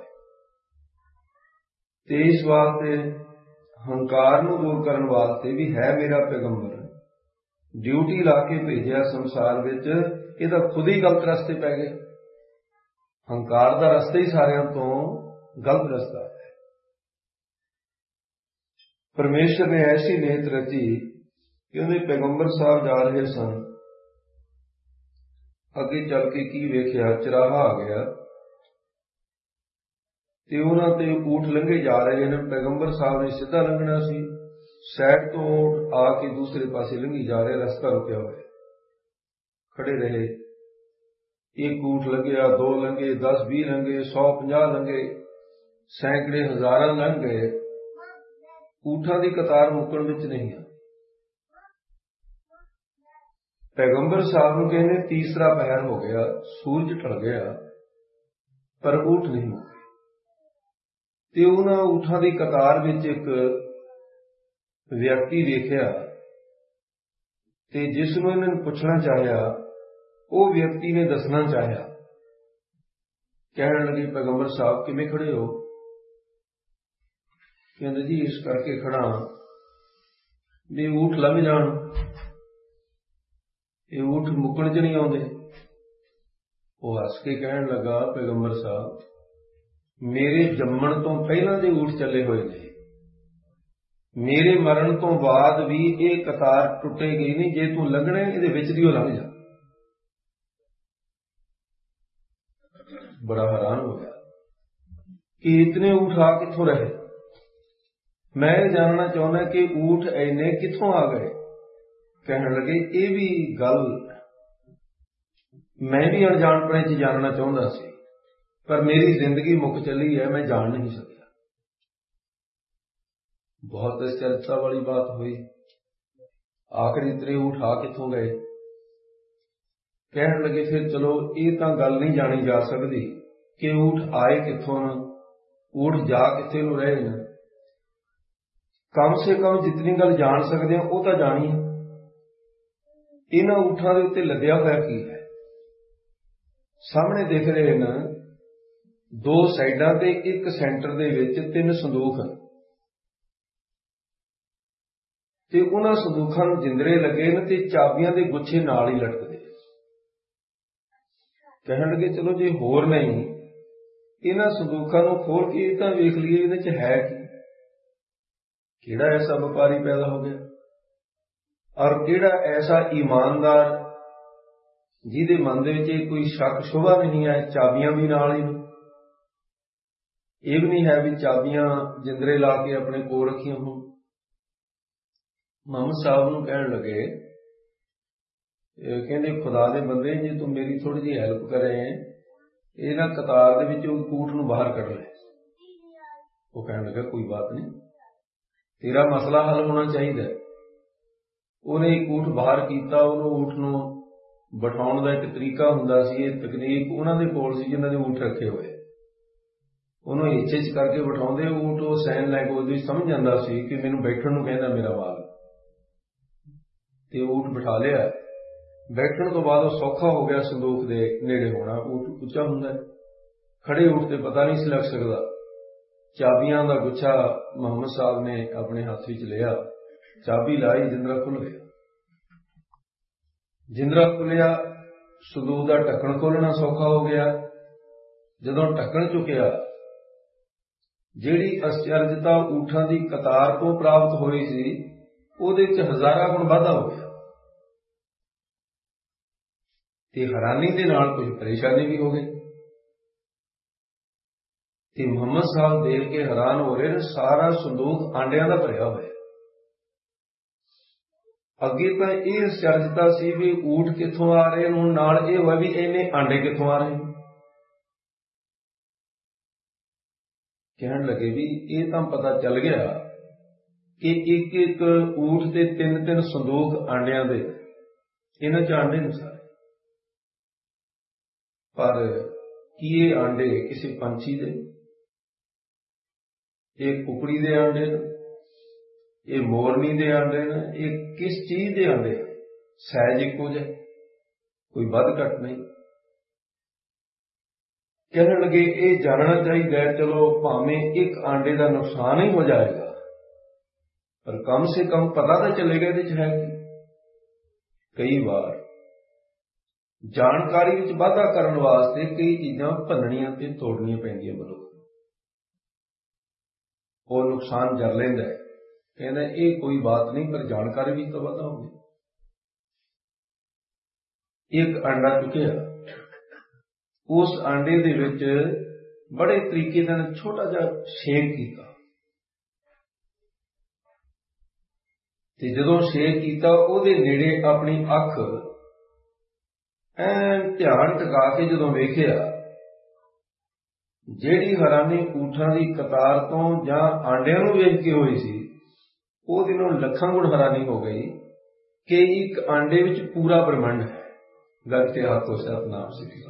Speaker 1: ਤੇ ਇਸ ਵਾਸਤੇ ਹੰਕਾਰ ਨੂੰ ਦੂਰ ਕਰਨ ਵਾਸਤੇ ਵੀ ਹੈ ਮੇਰਾ ਪੈਗੰਬਰ, ਡਿਊਟੀ ਲਾ ਕੇ ਭੇਜਿਆ ਸੰਸਾਰ ਵਿੱਚ। ਇਹਦਾ ਖੁਦ ਹੀ ਗਲਤ ਰਸਤੇ ਪੈ ਗਏ। ਹੰਕਾਰ ਦਾ ਰਸਤਾ ਹੀ ਸਾਰਿਆਂ ਤੋਂ ਗਲਤ ਰਸਤਾ ਹੈ। ਪਰਮੇਸ਼ਰ ਨੇ ਐਸੀ ਨੀਤ ਰਚੀ ਕਿ ਉਹਦੇ ਪੈਗੰਬਰ ਸਾਹਿਬ ਜਾ ਰਹੇ ਸਨ। ਅੱਗੇ ਚੱਲ ਕੇ ਕੀ ਵੇਖਿਆ, ਚਰਾਹਾ ਆ ਗਿਆ ਤੇ ਉਹਨਾਂ ਤੇ ਊਠ ਲੰਘੇ ਜਾ ਰਹੇ ਨੇ। ਪੈਗੰਬਰ ਸਾਹਿਬ ਨੇ ਸਿੱਧਾ ਲੰਘਣਾ ਸੀ, ਸਾਈਡ ਤੋਂ ਆ ਕੇ ਦੂਸਰੇ ਪਾਸੇ ਲੰਘੀ ਜਾ ਰਹੇ, ਰਸਤਾ ਰੁਕਿਆ ਹੋਇਆ। ਖੜੇ ਰਹੇ, ਇੱਕ ਊਠ ਲੰਘਿਆ, ਦੋ ਲੰਘੇ, ਦਸ ਵੀਹ ਲੰਘੇ, ਸੌ ਪੰਜਾਹ ਲੰਘੇ, ਸੈਂਕੜੇ ਹਜ਼ਾਰਾਂ ਲੰਘ ਗਏ। ਊਠਾਂ ਦੀ ਕਤਾਰ ਮੁੱਕਣ ਵਿੱਚ ਨਹੀਂ ਆ। ਪੈਗੰਬਰ ਸਾਹਿਬ ਨੂੰ ਕਹਿੰਦੇ ਤੀਸਰਾ ਪਹਿਰ ਹੋ ਗਿਆ, ਸੂਰਜ ਢਲ ਗਿਆ, ਪਰ ਊਠ ਨਹੀਂ ਮੁੱਕੇ। ਤੇ ਉਹਨਾਂ ਊਠਾਂ ਦੀ ਕਤਾਰ ਵਿੱਚ ਇੱਕ ਵਿਅਕਤੀ ਵੇਖਿਆ ਤੇ ਜਿਸ ਨੂੰ ਇਹਨਾਂ ਨੇ ਪੁੱਛਣਾ ਚਾਹਿਆ, ਉਹ ਵਿਅਕਤੀ ਨੇ ਦੱਸਣਾ ਚਾਹਿਆ। ਕਹਿਣ ਲੱਗੇ, ਪੈਗੰਬਰ ਸਾਹਿਬ ਕਿਵੇਂ ਖੜੇ ਹੋ? ਕਹਿੰਦੇ ਜੀ ਇਸ ਕਰਕੇ ਖੜਾ ਵੀ ਊਠ ਲੰਘ ਜਾਣ, ਇਹ ਊਠ ਮੁੱਕਣ ਚ ਨਹੀਂ ਆਉਂਦੇ। ਉਹ ਹੱਸ ਕੇ ਕਹਿਣ ਲੱਗਾ, ਪੈਗੰਬਰ ਸਾਹਿਬ ਮੇਰੇ ਜੰਮਣ ਤੋਂ ਪਹਿਲਾਂ ਦੇ ਊਠ ਚੱਲੇ ਹੋਏ ਨੇ, ਮੇਰੇ ਮਰਨ ਤੋਂ ਬਾਅਦ ਵੀ ਇਹ ਕਤਾਰ ਟੁੱਟੇਗੀ ਨਹੀਂ। ਜੇ ਤੂੰ ਲੰਘਣਾ ਇਹਦੇ ਵਿੱਚ ਦੀ ਉਹ ਲੰਘ ਜਾ। ਬੜਾ ਹੈਰਾਨ ਹੋ ਗਿਆ ਕਿ ਇਤਨੇ ਊਠ ਆ ਕਿੱਥੋਂ ਰਹੇ। ਮੈਂ ਇਹ ਜਾਣਨਾ ਚਾਹੁੰਦਾ ਕਿ ਊਠ ਇੰਨੇ ਕਿੱਥੋਂ ਆ ਗਏ। ਕਹਿਣ ਲੱਗੇ ਇਹ ਵੀ ਗੱਲ ਮੈਂ ਵੀ ਅਣਜਾਣਪਣੇ ਚ ਜਾਣਨਾ ਚਾਹੁੰਦਾ ਸੀ, ਪਰ ਮੇਰੀ ਜ਼ਿੰਦਗੀ ਮੁੱਕ ਚੱਲੀ ਹੈ, ਮੈਂ ਜਾਣ ਨਹੀਂ ਸਕਿਆ। ਬਹੁਤ ਅਚਰਜਤਾ ਵਾਲੀ ਬਾਤ ਹੋਈ। ਆਖਿਰ ਇਤਨੇ ਊਠ ਆ ਕਿੱਥੋਂ ਗਏ? ਕਹਿਣ ਲੱਗੇ ਫਿਰ ਚਲੋ ਇਹ ਤਾਂ ਗੱਲ ਨਹੀਂ ਜਾਣੀ ਜਾ ਸਕਦੀ ਕਿ ਊਠ ਆਏ ਕਿੱਥੋਂ ਨੇ, ਊਠ ਜਾ ਕਿੱਥੇ ਨੂੰ ਰਹੇ ਨੇ। ਕਮ ਸੇ ਕਮ ਜਿਤਨੀ ਗੱਲ ਜਾਣ ਸਕਦੇ ਹਾਂ ਉਹ ਤਾਂ ਜਾਣੀਏ। ਇਹਨਾਂ ਊਠਾਂ ਦੇ ਉੱਤੇ ਲੱਦਿਆ ਹੋਇਆ ਕੀ ਹੈ? ਸਾਹਮਣੇ ਦਿਖ ਰਹੇ ਨੇ ਦੋ ਸਾਈਡਾਂ ਤੇ ਇੱਕ ਸੈਂਟਰ ਦੇ ਵਿੱਚ ਤਿੰਨ ਸੰਦੂਖ ਹਨ ਤੇ ਉਹਨਾਂ ਸੰਦੂਖਾਂ ਨੂੰ ਜਿੰਦਰੇ ਲੱਗੇ ਨੇ ਤੇ ਚਾਬੀਆਂ ਦੇ ਗੁੱਛੇ ਨਾਲ ਹੀ ਲਟਕਦੇ। ਕਹਿਣ ਲੱਗੇ ਚਲੋ ਜੇ ਹੋਰ ਨਹੀਂ ਇਹਨਾਂ ਸੰਦੂਖਾਂ ਨੂੰ ਖੋਲ ਕੇ ਤਾਂ ਵੇਖ ਲਈਏ ਇਹਦੇ ਚ ਹੈ ਕੀ। ਕਿਹੜਾ ਐਸਾ ਵਪਾਰੀ ਪੈਦਾ ਹੋ ਗਿਆ ਔਰ ਕਿਹੜਾ ਐਸਾ ਈਮਾਨਦਾਰ ਜਿਹਦੇ ਮਨ ਦੇ ਵਿੱਚ ਕੋਈ ਸ਼ੱਕ ਸ਼ੁਬਾ ਨਹੀਂ ਹੈ। ਚਾਬੀਆਂ ਵੀ ਨਾਲ ਹੀ, ਇਹ ਵੀ ਨਹੀਂ ਹੈ ਵੀ ਚਾਬੀਆਂ ਜਿੰਦਰੇ ਲਾ ਕੇ ਆਪਣੇ ਕੋਲ ਰੱਖੀਆਂ ਹੋਣ। ਮੁਹੰਮਦ ਸਾਹਿਬ ਨੂੰ ਕਹਿਣ ਲੱਗੇ, ਕਹਿੰਦੇ ਖੁਦਾ ਦੇ ਬੰਦੇ ਜੇ ਤੂੰ ਮੇਰੀ ਥੋੜੀ ਜਿਹੀ ਹੈਲਪ ਕਰੇ, ਇਹਨਾਂ ਕਤਾਰ ਦੇ ਵਿੱਚ ਉਹ ਊਠ ਨੂੰ ਬਾਹਰ ਕੱਢ ਲੈ। ਉਹ ਕਹਿਣ ਲੱਗਾ ਕੋਈ ਬਾਤ ਨਹੀਂ, ਤੇਰਾ ਮਸਲਾ ਹੱਲ ਹੋਣਾ ਚਾਹੀਦਾ। ਉਹਨੇ ਇੱਕ ਊਠ ਬਾਹਰ ਕੀਤਾ, ਉਹਨੂੰ ਊਠ ਨੂੰ ਬਿਠਾਉਣ ਦਾ ਇੱਕ ਤਰੀਕਾ ਹੁੰਦਾ ਸੀ, ਇਹ ਤਕਨੀਕ ਉਹਨਾਂ ਦੇ ਕੋਲ ਸੀ ਜਿਨ੍ਹਾਂ ਦੇ ਊਠ ਰੱਖੇ ਹੋਏ। ਉਹਨੂੰ ਹਿੱਚੇ ਚ ਕਰਕੇ ਬਿਠਾਉਂਦੇ ਊਠ, ਉਹ ਸਾਈਨ ਲੈਂਗੁਏਜ ਵਿੱਚ ਸਮਝ ਜਾਂਦਾ ਸੀ ਕਿ ਮੈਨੂੰ ਬੈਠਣ ਨੂੰ ਕਹਿੰਦਾ ਮੇਰਾ ਮਾਲ, ਤੇ ਊਠ ਬਿਠਾ ਲਿਆ। ਬੈਠਣ ਤੋਂ ਬਾਅਦ ਉਹ ਸੌਖਾ ਹੋ ਗਿਆ ਸੰਦੂਕ ਦੇ ਨੇੜੇ ਹੋਣਾ। ਊਠ ਉੱਚਾ ਹੁੰਦਾ, ਖੜੇ ਊਠ ਤੇ ਪਤਾ ਨਹੀਂ ਸੀ ਲੱਗ ਸਕਦਾ। ਚਾਬੀਆਂ ਦਾ ਗੁੱਛਾ ਮੁਹੰਮਦ ਸਾਹਿਬ ਨੇ ਆਪਣੇ ਹੱਥ ਵਿੱਚ ਲਿਆ, ਚਾਬੀ ਲਾਈ, ਜਿੰਦਰਾ ਖੁੱਲ ਗਿਆ। ਜਿੰਦਰਾ ਖੁੱਲਿਆ, ਸੰਦੂਕ ਦਾ ਢੱਕਣ ਖੋਲਣਾ ਸੌਖਾ ਹੋ ਗਿਆ। ਜਦੋਂ ਢੱਕਣ ਚੁੱਕਿਆ, ਜਿਹੜੀ ਅਚਰਜਤਾ ਊਠਾਂ ਦੀ ਕਤਾਰ ਤੋਂ ਪ੍ਰਾਪਤ ਹੋਈ ਸੀ ਉਹਦੇ ਚ ਹਜ਼ਾਰਾਂ ਗੁਣ ਵਾਧਾ ਹੋ ਗਿਆ ਤੇ ਹੈਰਾਨੀ ਦੇ ਨਾਲ ਕੁਝ ਪਰੇਸ਼ਾਨੀ ਵੀ ਹੋ ਗਈ। ਤੇ ਮੁਹੰਮਦ ਸਾਹਿਬ ਦੇਖ ਕੇ ਹੈਰਾਨ ਹੋ ਰਹੇ ਨੇ, ਸਾਰਾ ਸੰਦੂਕ ਆਂਡਿਆਂ ਦਾ ਭਰਿਆ ਹੋਇਆ। ਅੱਗੇ ਤਾਂ ਇਹ ਅਚਰਜਤਾ ਸੀ ਵੀ ਊਠ ਕਿੱਥੋਂ ਆ ਰਹੇ, ਹੁਣ ਨਾਲ ਇਹ ਹੋਇਆ ਵੀ ਇਹਨੇ ਆਂਡੇ ਕਿੱਥੋਂ ਆ ਰਹੇ। ਕਹਿਣ ਲੱਗੇ ਵੀ ਇਹ ਤਾਂ ਪਤਾ ਚੱਲ ਗਿਆ ਕਿ ਇੱਕ ਇੱਕ ਊਠ ਤੇ ਤਿੰਨ ਤਿੰਨ ਸੰਦੂਕ ਆਂਡਿਆਂ ਦੇ, ਇਹਨਾਂ ਚ ਆਂਡੇ ਨੇ ਸਾਰੇ। ਪਰ ਕੀ ਇਹ ਆਂਡੇ ਕਿਸੇ ਪੰਛੀ ਦੇ, ਇਹ ਕੁਕੜੀ ਦੇ ਆਂਡੇ ਨੇ, ਇਹ ਮੋਰਨੀ ਦੇ ਆਂਡੇ ਨੇ, ਇਹ ਕਿਸ ਚੀਜ਼ ਦੇ ਆਂਡੇ? ਸਹਿਜ ਇੱਕੋ ਜਿਹੇ, ਕੋਈ ਵੱਧ ਘੱਟ ਨਹੀਂ। ਕਹਿਣ ਲੱਗੇ ਇਹ ਜਾਣਨਾ ਚਾਹੀਦਾ, ਚਲੋ ਭਾਵੇਂ ਇੱਕ ਆਂਡੇ ਦਾ ਨੁਕਸਾਨ ਹੀ ਹੋ ਜਾਏਗਾ ਪਰ ਕਮ ਸੇ ਕਮ ਪਤਾ ਤਾਂ ਚੱਲੇਗਾ ਇਹਦੇ ਚ ਹੈ ਕੀ। ਕਈ ਵਾਰ ਜਾਣਕਾਰੀ ਵਿੱਚ ਵਾਧਾ ਕਰਨ ਵਾਸਤੇ ਕਈ ਚੀਜ਼ਾਂ ਭੰਨਣੀਆਂ ਤੇ ਤੋੜਨੀਆਂ ਪੈਂਦੀਆਂ ਮਨੁੱਖ ਨੂੰ, ਉਹ ਨੁਕਸਾਨ ਜਰ ਲੈਂਦਾ ਹੈ। ਕਹਿੰਦਾ ਇਹ ਕੋਈ ਬਾਤ ਨਹੀਂ, ਪਰ ਜਾਣਕਾਰੀ ਵੀ ਤਾਂ ਵਾਧਾ ਹੋਵੇ। ਇੱਕ ਆਂਡਾ ਚੁੱਕਿਆ, ਉਸ ਆਂਡੇ ਦੇ ਵਿੱਚ ਬੜੇ ਤਰੀਕੇ ਨਾਲ ਛੋਟਾ ਜਿਹਾ ਛੇਕ ਕੀਤਾ ਤੇ ਜਦੋਂ ਛੇਕ ਕੀਤਾ ਉਹਦੇ ਨੇੜੇ ਆਪਣੀ ਅੱਖ ਐਨ ਧਿਆਨ ਟਿਕਾ ਕੇ ਜਦੋਂ ਵੇਖਿਆ, ਜਿਹੜੀ ਹੈਰਾਨੀ ਊਠਾਂ ਦੀ ਕਤਾਰ ਤੋਂ ਜਾਂ ਆਂਡਿਆਂ ਨੂੰ ਵੇਖ ਕੇ ਹੋਈ ਸੀ, ਉਹਦੇ ਨੂੰ ਲੱਖਾਂ ਗੁਣ ਹੈਰਾਨੀ ਹੋ ਗਈ ਕਿ ਇੱਕ ਆਂਡੇ ਵਿੱਚ ਪੂਰਾ ਬ੍ਰਹਮੰਡ ਹੈ। ਗੱਲ ਕੇ ਹੱਥੋਂ ਸਤਨਾਮ ਸਿੱਖੀ,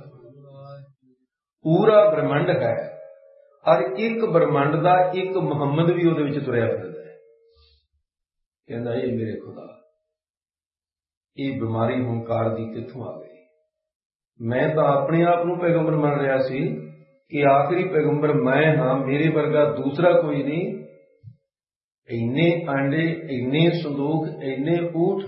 Speaker 1: ਪੂਰਾ ਬ੍ਰਹਮੰਡ ਹੈ ਔਰ ਇੱਕ ਬ੍ਰਹਮੰਡ ਦਾ ਇੱਕ ਮੁਹੰਮਦ ਵੀ ਉਹਦੇ ਵਿੱਚ ਤੁਰਿਆ ਫਿਰਦਾ ਹੈ। ਕਹਿੰਦਾ ਇਹ ਮੇਰੇ ਖੁਦਾ, ਇਹ ਬਿਮਾਰੀ ਹੰਕਾਰ ਦੀ ਕਿੱਥੋਂ ਆ ਗਈ? ਮੈਂ ਤਾਂ ਆਪਣੇ ਆਪ ਨੂੰ ਪੈਗੰਬਰ ਮੰਨ ਰਿਹਾ ਸੀ ਕਿ ਆਖਰੀ ਪੈਗੰਬਰ ਮੈਂ ਹਾਂ, ਮੇਰੇ ਵਰਗਾ ਦੂਸਰਾ ਕੋਈ ਨਹੀਂ। ਇੰਨੇ ਆਂਡੇ, ਇੰਨੇ ਸੰਦੂਕ, ਇੰਨੇ ਊਠ।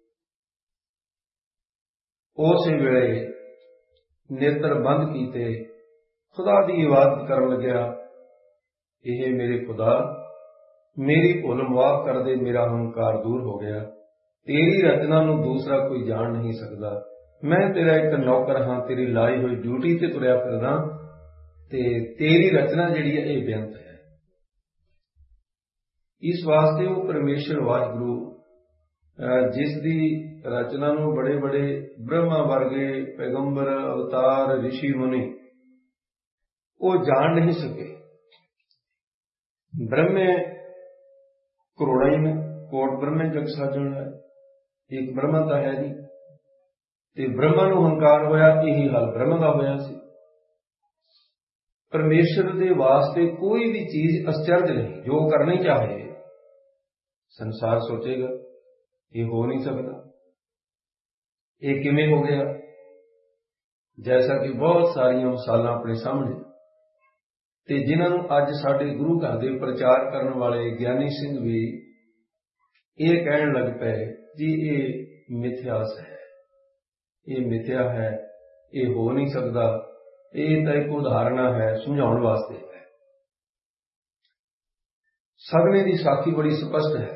Speaker 1: ਉਸੇ ਵੇਲੇ ਨੇਤਰ ਬੰਦ ਕੀਤੇ, ਖੁਦਾ ਦੀ ਇਬਾਦਤ ਕਰਨ ਲੱਗਿਆ। ਇਹ ਮੇਰੇ ਖੁਦਾ, ਮੇਰੀ ਭੁੱਲ ਮੁਆਫ ਕਰ ਦੇ, ਮੇਰਾ ਹੰਕਾਰ ਦੂਰ ਹੋ ਗਿਆ। ਤੇਰੀ ਰਚਨਾ ਨੂੰ ਦੂਸਰਾ ਕੋਈ ਜਾਣ ਨਹੀਂ ਸਕਦਾ। ਮੈਂ ਤੇਰਾ ਇੱਕ ਨੌਕਰ ਹਾਂ, ਤੇਰੀ ਲਾਈ ਹੋਈ ਡਿਊਟੀ ਤੇ ਤੁਰਿਆ ਫਿਰਦਾ ਤੇ ਤੇਰੀ ਰਚਨਾ ਜਿਹੜੀ ਹੈ ਇਹ ਬੇਅੰਤ ਹੈ। ਇਸ ਵਾਸਤੇ ਉਹ ਪਰਮੇਸ਼ਰ ਵਾਹਿਗੁਰੂ ਜਿਸ ਦੀ ਰਚਨਾ ਨੂੰ ਬੜੇ ਬੜੇ ਬ੍ਰਹਮਾ ਵਰਗੇ ਪੈਗੰਬਰ, ਅਵਤਾਰ, ਰਿਸ਼ੀ ਮੁਨੀ ਉਹ ਜਾਣ ਨਹੀਂ ਸਕੇ। ਬ੍ਰਹਮੇ ਕਰੋੜਾਂ ਹੀ ਨੇ, ਕੋਟ ਬ੍ਰਹਮੇ ਜਗ ਸਾਜਣ ਹੈ, ਇੱਕ ਬ੍ਰਹਮਾ ਤਾਂ ਹੈ ਨਹੀਂ। ਤੇ ਬ੍ਰਹਮਾ ਨੂੰ ਹੰਕਾਰ ਹੋਇਆ, ਇਹੀ ਹਾਲ ਬ੍ਰਹਮਾ ਦਾ ਹੋਇਆ ਸੀ। ਪਰਮੇਸ਼ਰ ਦੇ ਵਾਸਤੇ ਕੋਈ ਵੀ ਚੀਜ਼ ਅਚਰਜ ਨਹੀਂ। ਜੋ ਕਰਨੀ ਚਾਹੇ ਸੰਸਾਰ ਸੋਚੇਗਾ ਇਹ ਹੋ ਨਹੀਂ ਸਕਦਾ, ਇਹ ਕਿਵੇਂ ਹੋ ਗਿਆ? ਜੈਸਾ ਕਿ ਬਹੁਤ ਸਾਰੀਆਂ ਮਿਸਾਲਾਂ ਆਪਣੇ ਸਾਹਮਣੇ, ਤੇ ਜਿਨ੍ਹਾਂ ਨੂੰ ਅੱਜ ਸਾਡੇ ਗੁਰੂ ਘਰ ਦੇ ਪ੍ਰਚਾਰ ਕਰਨ ਵਾਲੇ ਗਿਆਨੀ ਸਿੰਘ ਵੀ ਇਹ ਕਹਿਣ ਲੱਗ ਪਏ ਜੀ ਇਹ ਮਿਥਿਆਸ ਹੈ, ਇਹ ਮਿਥਿਆ ਹੈ, ਇਹ ਹੋ ਨਹੀਂ ਸਕਦਾ। ਇਹ ਤਾਂ ਇੱਕ ਉਦਾਹਰਣ ਹੈ, ਸਮਝਾਉਣ ਵਾਸਤੇ ਹੈ। ਸਗਨੇ ਦੀ ਸਾਖੀ ਬੜੀ ਸਪਸ਼ਟ ਹੈ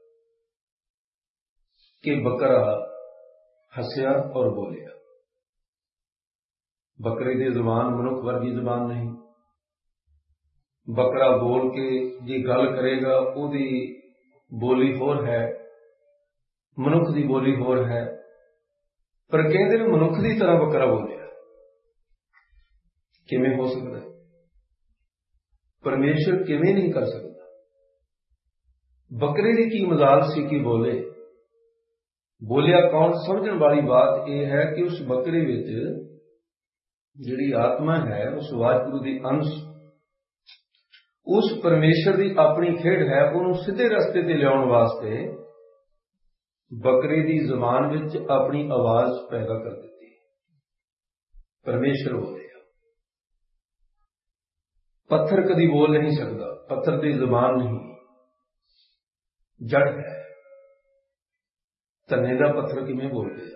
Speaker 1: ਕਿ ਬੱਕਰਾ ਹੱਸਿਆ ਔਰ ਬੋਲਿਆ। ਬੱਕਰੇ ਦੀ ਜ਼ੁਬਾਨ ਮਨੁੱਖ ਵਰਗੀ ਜ਼ੁਬਾਨ ਨਹੀਂ। ਬੱਕਰਾ ਬੋਲ ਕੇ ਜੇ ਗੱਲ ਕਰੇਗਾ ਉਹਦੀ ਬੋਲੀ ਹੋਰ ਹੈ, ਮਨੁੱਖ ਦੀ ਬੋਲੀ ਹੋਰ ਹੈ। ਪਰ ਕਹਿੰਦੇ ਨੇ ਮਨੁੱਖ ਦੀ ਤਰ੍ਹਾਂ ਬੱਕਰਾ ਬੋਲਿਆ। ਕਿਵੇਂ ਹੋ ਸਕਦਾ? ਪਰਮੇਸ਼ਰ ਕਿਵੇਂ ਨਹੀਂ ਕਰ ਸਕਦਾ? ਬੱਕਰੇ ਦੀ ਕੀ ਮਜ਼ਾਲ ਸੀ ਕਿ ਬੋਲੇ? ਬੋਲਿਆ ਕੌਣ? ਸਮਝਣ ਵਾਲੀ ਬਾਤ ਇਹ ਹੈ ਕਿ ਉਸ ਬੱਕਰੇ ਵਿੱਚ ਜਿਹੜੀ ਆਤਮਾ ਹੈ, ਉਸ ਵਾਹਿਗੁਰੂ ਦੀ ਅੰਸ਼, ਉਸ ਪਰਮੇਸ਼ਰ ਦੀ ਆਪਣੀ ਖੇਡ ਹੈ। ਉਹਨੂੰ ਸਿੱਧੇ ਰਸਤੇ ਤੇ ਲਿਆਉਣ ਵਾਸਤੇ ਬੱਕਰੇ ਦੀ ਜ਼ੁਬਾਨ ਵਿੱਚ ਆਪਣੀ ਆਵਾਜ਼ ਪੈਦਾ ਕਰ ਦਿੱਤੀ। ਪਰਮੇਸ਼ਰ ਬੋਲਿਆ। ਪੱਥਰ ਕਦੀ ਬੋਲ ਨਹੀਂ ਸਕਦਾ, ਪੱਥਰ ਦੀ ਜ਼ੁਬਾਨ ਨਹੀਂ, ਜੜ ਹੈ। ਧੰਨੇ ਦਾ ਪੱਥਰ ਕਿਵੇਂ ਬੋਲ ਗਿਆ?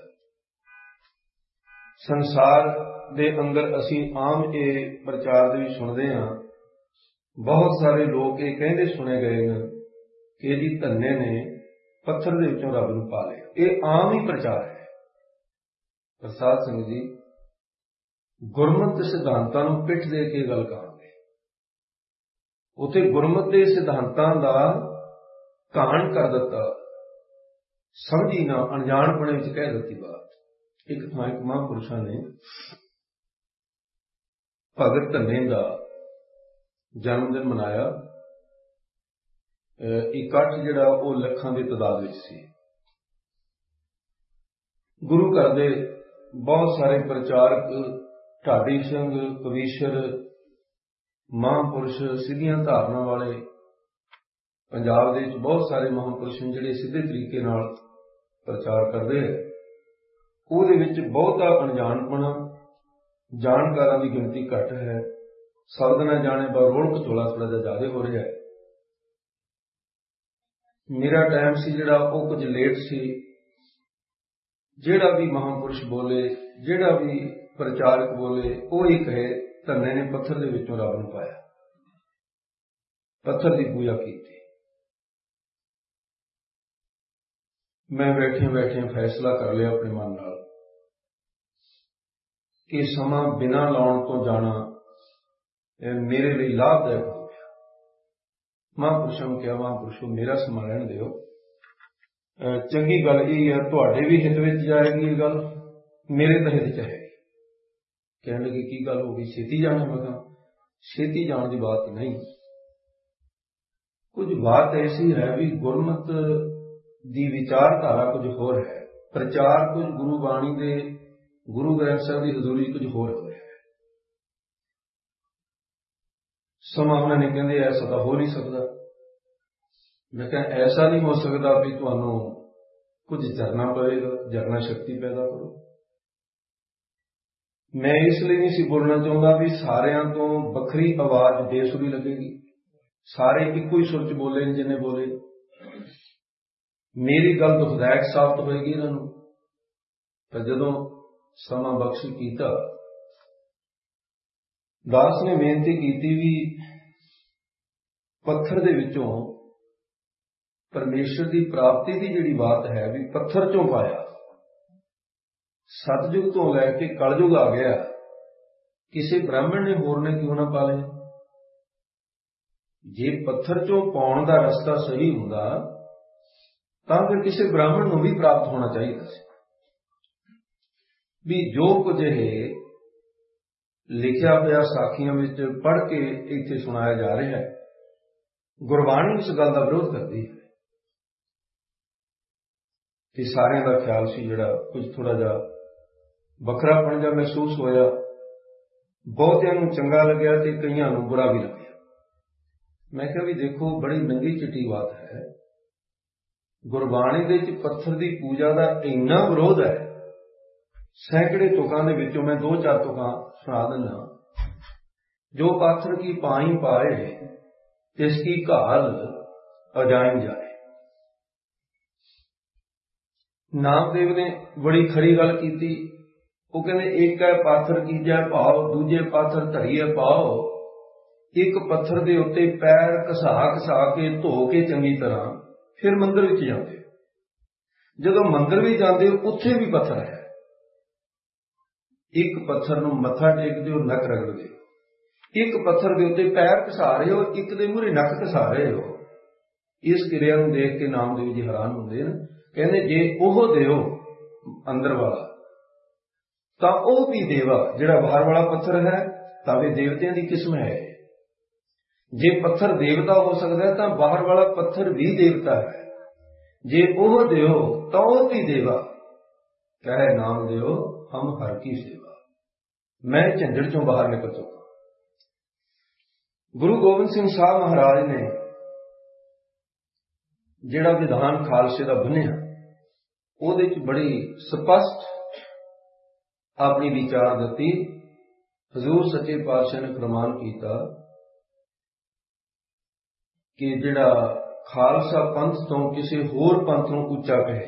Speaker 1: ਸੰਸਾਰ ਦੇ ਅੰਦਰ ਅਸੀਂ ਆਮ ਇਹ ਪ੍ਰਚਾਰ ਦੇ ਵੀ ਸੁਣਦੇ ਹਾਂ, ਬਹੁਤ ਸਾਰੇ ਲੋਕ ਇਹ ਕਹਿੰਦੇ ਸੁਣੇ ਗਏ ਨੇ ਕਿ ਜੀ ਧੰਨੇ ਨੇ पत्थर दे विचों रब नूं पा लिया। ये आम ही प्रचार है। पर साध संगत जी, गुरमत सिद्धांतां नूं पिठ दे के गल करांगे, उत्थे गुरमत दे सिद्धांतां दा घाण कर दिता, समझी ना, अनजाणपणे विच कह दित्ती बात। एक थां एक महापुरुषां ने भगत धन्ने दा जन्मदिन मनाया। इकट्ठ जिहड़ा वो लखां दी तादाद विच सी। गुरु घर दे बहुत सारे प्रचारक, ढाडी सिंह, कवीशर, महापुरुष, सीधियां धारना वाले पंजाब दे विच बहुत सारे महापुरुष जिहड़े सीधे तरीके नाल प्रचार करते हैं। ਉਹਦੇ ਵਿੱਚ ਬਹੁਤਾ अनजानपना, जानकारां की गिनती घट है, शब्द न जाने पर रोल कचोला थोड़ा जिहा ज़्यादा हो रहा है। मेरा टाइम सी जिहड़ा वो कुछ लेट सी। जिहड़ा भी महापुरुष बोले, जिहड़ा भी प्रचारक बोले, वो ही कहे धन्ने ने पत्थर दे विचों रब नूं पाया, पत्थर की पूजा की। मैं बैठे बैठे फैसला कर लिया अपने मन नाल कि समा बिना लाउण तो जाना मेरे लिए लाभदायक हो गया। महापुरुषों ने कहा, महापुरुषों मेरा समा रहन दिओ, चंगी गल यही है, तुहाडे भी हित विच जाएगी ये गल, मेरे तो हित च है। कहने लगे की गल हो गई, छेती जाना? मैं कहा छेती जाने की बात नहीं, कुछ बात ऐसी है भी गुरमत दी विचारधारा कुछ होर है, प्रचार कुछ गुरु बाणी दे, गुरु ग्रंथ साहिब की हजूरी कुछ होर हो रहा है। समा उन्होंने कहते ऐसा तो हो नहीं सकता। मैं कहा ऐसा नहीं हो सकता भी तुहानू कुछ झरना पवेगा, झरना शक्ति पैदा करो। मैं इसलिए नहीं सी बोलना चाहता भी सारियां तो बखरी आवाज बेसुरी लगेगी, सारे इको ही सुर च बोले जिन्हें बोले, मेरी गल दुखदायक साबित होएगी इन्हों। पर जदों समा बख्श कीता, दास ने बेनती की भी पत्थर दे विचों परमेश्वर की प्राप्ति की जिहड़ी बात है भी पत्थर चों पाया। सतयुग तो लैके कलयुग आ गया, किसी ब्राह्मण ने होर ने क्यों ना पाले। जे पत्थर चों पाउण दा रस्ता सही हुंदा तां फिर किसी ब्राह्मण नूं भी प्राप्त होना चाहिए सी। भी जो कुछ लिखिया होया साखियां विच पढ़ के इत्थे सुनाया जा रहा है, गुरबाणी इस गल का विरोध करती है। कि सारियां दा ख्याल सी जिहड़ा कुछ थोड़ा जिहा वखरापन जिहा महसूस होया, बहुतियां नूं चंगा लग्या ते कईयां नूं बुरा भी लग्या। मैं कहा भी देखो बड़ी नंगी चिट्टी बात है, गुरबाणी दे विच पत्थर की पूजा का इन्ना विरोध है। सैकड़े तुकां दे विचों मैं दो चार तुकां सुना दिना। जो पाथर की पाई पाए तिसकी घाल अजाइम जाए। नामदेव ने बड़ी खरी गल कीती। वो कहने एक है पाथर कीजै भाव, दूजे पाथर धरीए पाओ। एक पत्थर के उत्ते पैर घसा घसा के धो के चंगी तरह फिर मंदिर विच जाते। जदों मंदिर भी जाते उत्थे भी पत्थर है। एक पत्थर नूं मत्था टेकदे हो, नक रगड़दे हो, एक पत्थर के उत्ते पैर घसा रहे हो, एक दे मूहरे नक घसा रहे हो। इस क्रिया नूं देख के नामदेव जी हैरान होंदे ने। कहंदे जे ओह देओ अंदर वाला तां ओह भी देवा जिहड़ा बाहर वाला पत्थर है, तां वे देवतियां दी किस्म है। जे पत्थर देवता हो सकता है तां बाहर वाला पत्थर भी देवता है। जे ओह देओ तां ओह भी देवा। कहे नामदेव हम हर की सेवा, मैं झंझट चों बाहर निकल चुका। गुरु गोबिंद सिंह साहब महाराज ने जिहड़ा विधान खालसे दा बनिया, ਉਹਦੇ ਚ बड़ी स्पष्ट अपनी विचार दिती। हजूर सच्चे पातशाह ने फरमान किया कि जिहड़ा खालसा पंथ तो किसी होर पंथ नूं उच्चा कहे,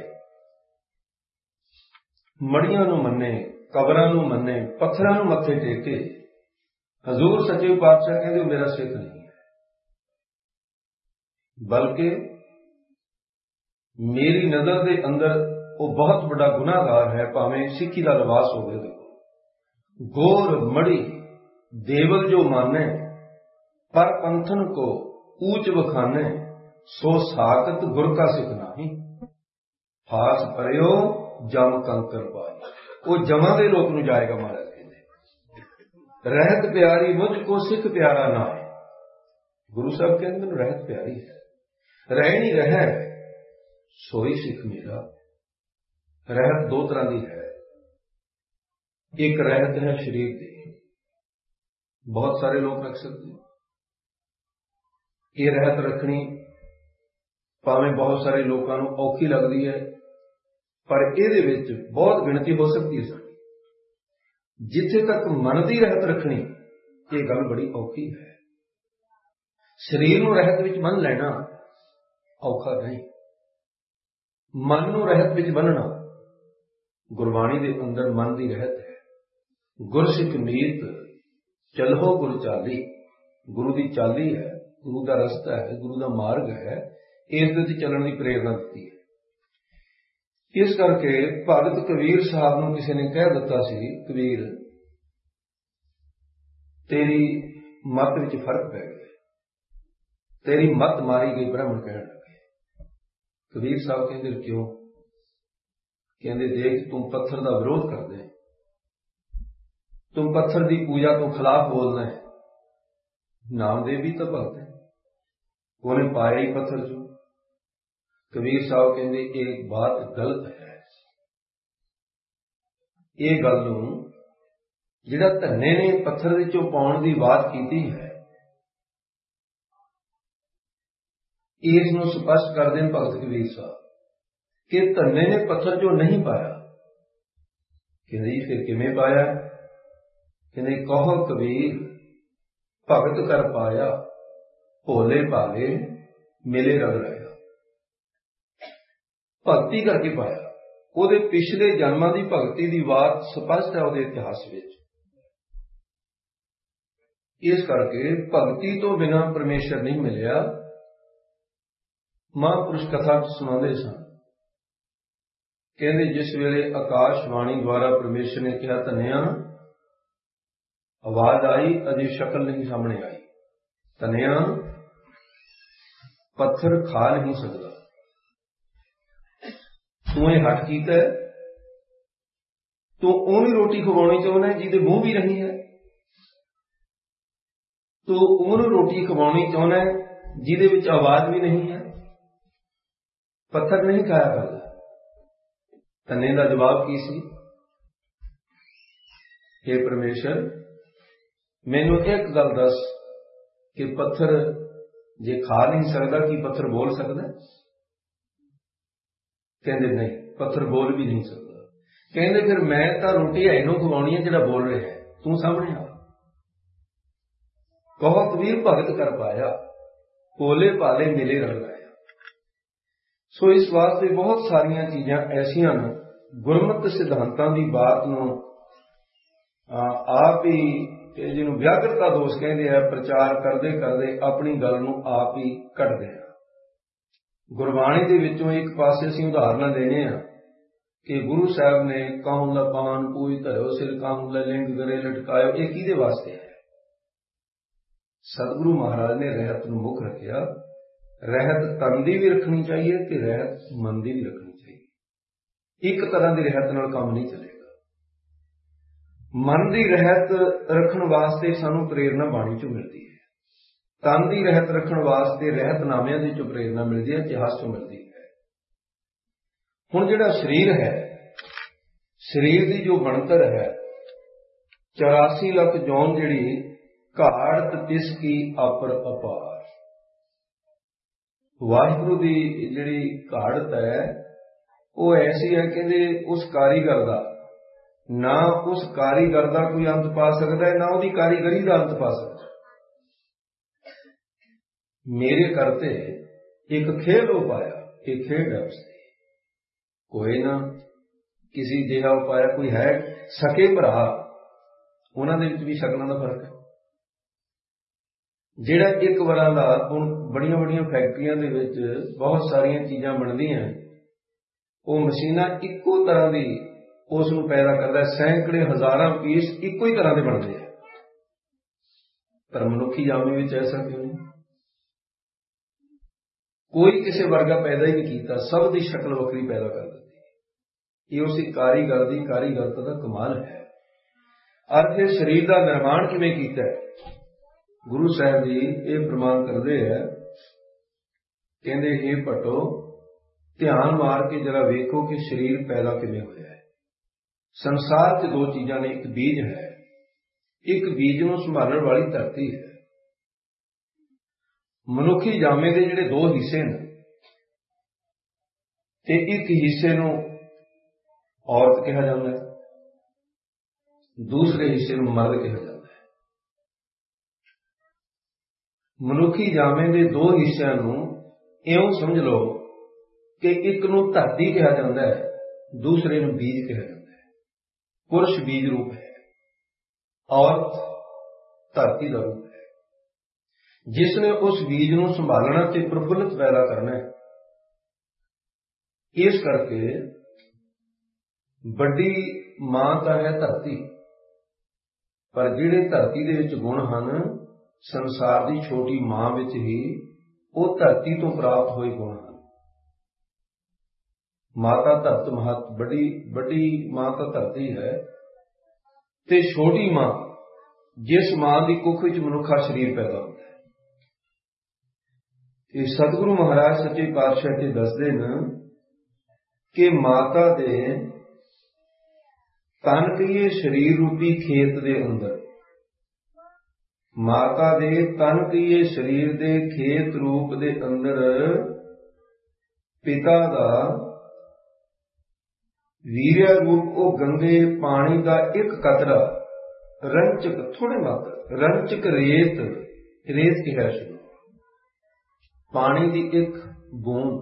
Speaker 1: मड़ियां नूं मन्ने, कबरां नूं मन्ने, पत्थरां नूं मत्थे टेके, हजूर सच्चे पातशाह कहंदे मेरा सिख नहीं है, बल्कि मेरी नज़र के अंदर वो बहुत बड़ा गुनाहगार है, भावें सिक्खी का लिबास होवे देखो, गोर मड़ी देवल जो माने, पर पंथन को ऊंच बखाने, सो साकत गुर का सिख नाही, फास परयो जम कंकर पाई। वो जमा के लोक नूं जाएगा महाराज कहते, रहत प्यारी मुझको सिख प्यारा ना है। गुरु साहब कहते मैनूं रहत प्यारी है, रह नहीं रह सोई सिख मेरा। रहत दो तरह की है, एक रहत है शरीर की, बहुत सारे लोग रख सकते हैं। ये रहत रखनी भावें बहुत सारे लोगों को औखी लगती है, पर इहदे विच बहुत गिणती हो सकती है साडी। जिथे तक मन की रहत रखनी, ये गल बड़ी औखी है। शरीर नूं रहत विच बन लेना औखा नहीं, मन नूं रहत विच बन्नना गुरबाणी दे अंदर मन की रहत है। गुरसिख मीत चलो गुर चाली, गुरु की चाली है, गुरु का रस्ता है, गुरु का मार्ग है, इस दे चलण की प्रेरणा दी है। इस करके भगत कबीर साहब नूं किसी ने कह दिता सी, कबीर तेरी मत विच फर्क पै गया, तेरी मत मारी गई, ब्राह्मण कहण लगे। कबीर साहब कहते क्यों? कहते देख तुम पत्थर का विरोध कर दे, तुम पत्थर की पूजा तो खिलाफ बोलना है। नामदेव भी तो भगत है, उन्हें पाया ही पत्थर चो। कबीर साहब कहते एक बात गलत है, ये गल नूं जिहड़ा धन्ने ने पत्थर विचों पाउण की बात की है, इस नूं स्पष्ट कर दें भगत कबीर साहब कि धन्ने ने पत्थर चो नहीं पाया। कहते जी फिर किवें पाया? कहते कहो कबीर भगत कर पाया, भोले भाले मिले रग रहा। भगती करके पाया, ਉਹਦੇ पिछले जन्मां की भगती की बात स्पष्ट है ਉਹਦੇ इतिहास विच। इस करके भगती तो बिना परमेश्वर नहीं मिलिया। महापुरुष कथा सुनाते सन, कहते जिस वेले आकाशवाणी द्वारा परमेश्वर ने कहा धनिया, आवाज आई, अजे शक्ल नहीं सामने आई, धनिया पत्थर खा नहीं सकता, तू ये हट कीता है, तू ओनी रोटी खवानी चाहना है जिहदे मूंह भी नहीं है, तू ओनू रोटी खवानी चाहना है जिहदे विच आवाज भी नहीं है, पत्थर नहीं खाया करता। धन्ने का जवाब की सी? हे परमेश्वर मैनू एक गल दस कि पत्थर जे खा नहीं सकता, कि पत्थर बोल सकता? कहते नहीं, पत्थर बोल भी नहीं सकता। कहते फिर मैं तो रोटी है इनू खवानी है जिहड़ा बोल रहा है, तू सामने आ। कहो कबीर भगत कर पाया, भोले भाले मिले रल लाया। सो इस वास्ते बहुत सारिया चीज़ां ऐसियां न, गुरमत सिद्धांतां की बात नूं आप ही जिन्होंने व्याकृता दोष कहते हैं, प्रचार करते करते अपनी गल नूं आप ही कटदे हैं। गुरबाणी दे विचों एक पासे असीं उदाहरण देने हैं कि गुरु साहब ने कौन ला पान पूज धरो, सिर कौन ला लिंग गले लटकायो, ये किहदे वास्ते है? सतगुरु महाराज ने रहत नूं मुख रखिया। रहत तन दी भी रखनी चाहिए ते रहत मन दी भी रखनी चाहिए। एक तरह की रहत नाल काम नहीं चलेगा। मन की रहत रखण वास्ते सानू प्रेरणा बाणी चों मिलती है, तन की रहत रखण वास्ते रहतनामिਆਂ ਦੇ चों प्रेरणा मिलती है, इतिहास चों मिलती है। हुण जिहड़ा शरीर है, शरीर की जो बनतर है, चौरासी लख जौन जिहड़ी घाड़त तिसकी अपर अपार। वाहिगुरु की जिहड़ी घाड़त है वो ऐसी है, कहते उस कारीगर का ना उस कारीगर का कोई अंत पा सकता है, ना उसकी कारीगरी का अंत पा सकता। मेरे करते एक खेल हो पाया, एक खेड है उसकी, कोई ना किसी जिहा उपाया कोई है। सके भरा उन्होंने भी शक्लों का फर्क है। जिहड़ा एक वारा दा हुण बड़ियां बड़ियां फैक्ट्रियां दे विच बहुत सारियां चीज़ां बनदियां, ਉਹ ਮਸ਼ੀਨਾਂ ਇੱਕੋ ਤਰ੍ਹਾਂ ਦੀ ਉਸ ਨੂੰ ਪੈਦਾ ਕਰਦਾ, ਸੈਂਕੜੇ ਹਜ਼ਾਰਾਂ ਪੀਸ ਇੱਕੋ ਹੀ ਤਰ੍ਹਾਂ ਦੇ ਬਣਦੇ ਆ। ਪਰ ਮਨੁੱਖੀ ਜਾਮੇ ਵਿੱਚ ਐਸਾ ਕਿਉਂ ਨਹੀਂ? ਕੋਈ ਕਿਸੇ ਵਰਗਾ ਪੈਦਾ ਹੀ ਨਹੀਂ ਕੀਤਾ, ਸਭ ਦੀ ਸ਼ਕਲ ਵੱਖਰੀ ਪੈਦਾ ਕਰ ਦਿੱਤੀ। ਇਹ ਉਸੇ ਕਾਰੀਗਰ ਦੀ ਕਾਰੀਗਰਤਾ ਦਾ ਕਮਾਲ ਹੈ। ਅਰ ਫਿਰ ਸਰੀਰ ਦਾ ਨਿਰਮਾਣ ਕਿਵੇਂ ਕੀਤਾ? ਗੁਰੂ ਸਾਹਿਬ ਜੀ ਇਹ ਪ੍ਰਮਾਣ ਕਰਦੇ ਹੈ, ਕਹਿੰਦੇ ਇਹ ਭੱਟੋ ਧਿਆਨ ਮਾਰ ਕੇ ਜਰਾ ਵੇਖੋ ਕਿ ਸਰੀਰ ਪੈਦਾ ਕਿਵੇਂ ਹੋਇਆ ਹੈ। ਸੰਸਾਰ 'ਚ ਦੋ ਚੀਜ਼ਾਂ ਨੇ, ਇੱਕ ਬੀਜ ਹੈ, ਇੱਕ ਬੀਜ ਨੂੰ ਸੰਭਾਲਣ ਵਾਲੀ ਧਰਤੀ ਹੈ। ਮਨੁੱਖੀ ਜਾਮੇ ਦੇ ਜਿਹੜੇ ਦੋ ਹਿੱਸੇ ਨੇ, ਤੇ ਇੱਕ ਹਿੱਸੇ ਨੂੰ ਔਰਤ ਕਿਹਾ ਜਾਂਦਾ ਹੈ, ਦੂਸਰੇ ਹਿੱਸੇ ਨੂੰ ਮਰਦ ਕਿਹਾ ਜਾਂਦਾ ਹੈ। ਮਨੁੱਖੀ ਜਾਮੇ ਦੇ ਦੋ ਹਿੱਸਿਆਂ ਨੂੰ ਇਉਂ ਸਮਝ ਲਓ ਕਿ ਇੱਕ ਨੂੰ ਧਰਤੀ ਕਿਹਾ ਜਾਂਦਾ ਹੈ, ਦੂਸਰੇ ਨੂੰ ਬੀਜ ਕਿਹਾ ਜਾਂਦਾ ਹੈ। ਪੁਰਸ਼ ਬੀਜ ਰੂਪ ਹੈ, ਔਰਤ ਧਰਤੀ ਦਾ ਰੂਪ ਹੈ, ਜਿਸ ਨੇ ਉਸ ਬੀਜ ਨੂੰ ਸੰਭਾਲਣਾ ਤੇ ਪ੍ਰਫੁੱਲਤ ਪੈਦਾ ਕਰਨਾ ਹੈ। ਇਸ ਕਰਕੇ ਵੱਡੀ ਮਾਂ ਤਾਂ ਹੈ ਧਰਤੀ, ਪਰ ਜਿਹੜੇ ਧਰਤੀ ਦੇ ਵਿੱਚ ਗੁਣ ਹਨ, ਸੰਸਾਰ ਦੀ ਛੋਟੀ ਮਾਂ ਵਿੱਚ ਹੀ ਉਹ ਧਰਤੀ ਤੋਂ ਪ੍ਰਾਪਤ ਹੋਏ ਗੁਣ ਹਨ। ਮਾਤਾ ਧਰਤ ਮਹਤ, ਵੱਡੀ ਵੱਡੀ ਮਾਂ ਤਾਂ ਧਰਤੀ ਹੈ, ਤੇ ਛੋਟੀ ਮਾਂ ਜਿਸ ਮਾਂ ਦੀ ਕੁੱਖ ਵਿੱਚ ਮਨੁੱਖਾ ਸਰੀਰ ਪੈਦਾ ਹੁੰਦਾ ਹੈ। ਇਹ ਸਤਿਗੁਰੂ ਮਹਾਰਾਜ ਸੱਚੇ ਪਾਤਸ਼ਾਹ ਜੀ ਦੱਸਦੇ ਨੇ ਕਿ ਮਾਤਾ ਦੇ ਤਨ ਕਹੀਏ ਸਰੀਰ ਰੂਪੀ ਖੇਤ ਦੇ ਅੰਦਰ, ਮਾਤਾ ਦੇ ਤਨ ਕਹੀਏ ਸਰੀਰ ਦੇ ਖੇਤ ਰੂਪ ਦੇ ਅੰਦਰ ਪਿਤਾ ਦਾ ਵੀਰਿਆ ਰੂਪ ਉਹ ਗੰਗੇ ਪਾਣੀ ਦਾ ਇੱਕ ਕਤਰਾ, ਰੰਚਕ ਥੋੜੇ ਮਾਤਰ ਰੰਚਕ ਰੇਤ, ਰੇਤ ਕਿਹਾ ਸੀ, ਪਾਣੀ ਦੀ ਇੱਕ ਬੂੰਦ,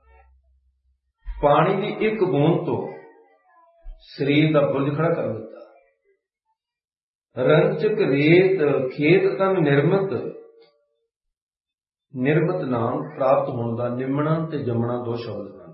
Speaker 1: ਪਾਣੀ ਦੀ ਇੱਕ ਬੂੰਦ ਤੋਂ ਸਰੀਰ ਦਾ ਬੁਰਜ ਖੜਾ ਕਰ ਦਿੱਤਾ। ਰੰਚਕ ਰੇਤ ਖੇਤ ਤਨ ਨਿਰਮਿਤ, ਨਿਰਮਿਤ ਨਾਮ ਪ੍ਰਾਪਤ ਹੋਣ ਦਾ ਨਿਮਣਾ ਤੇ ਜੰਮਣਾ ਦੋ ਸ਼ਬਦ ਹਨ।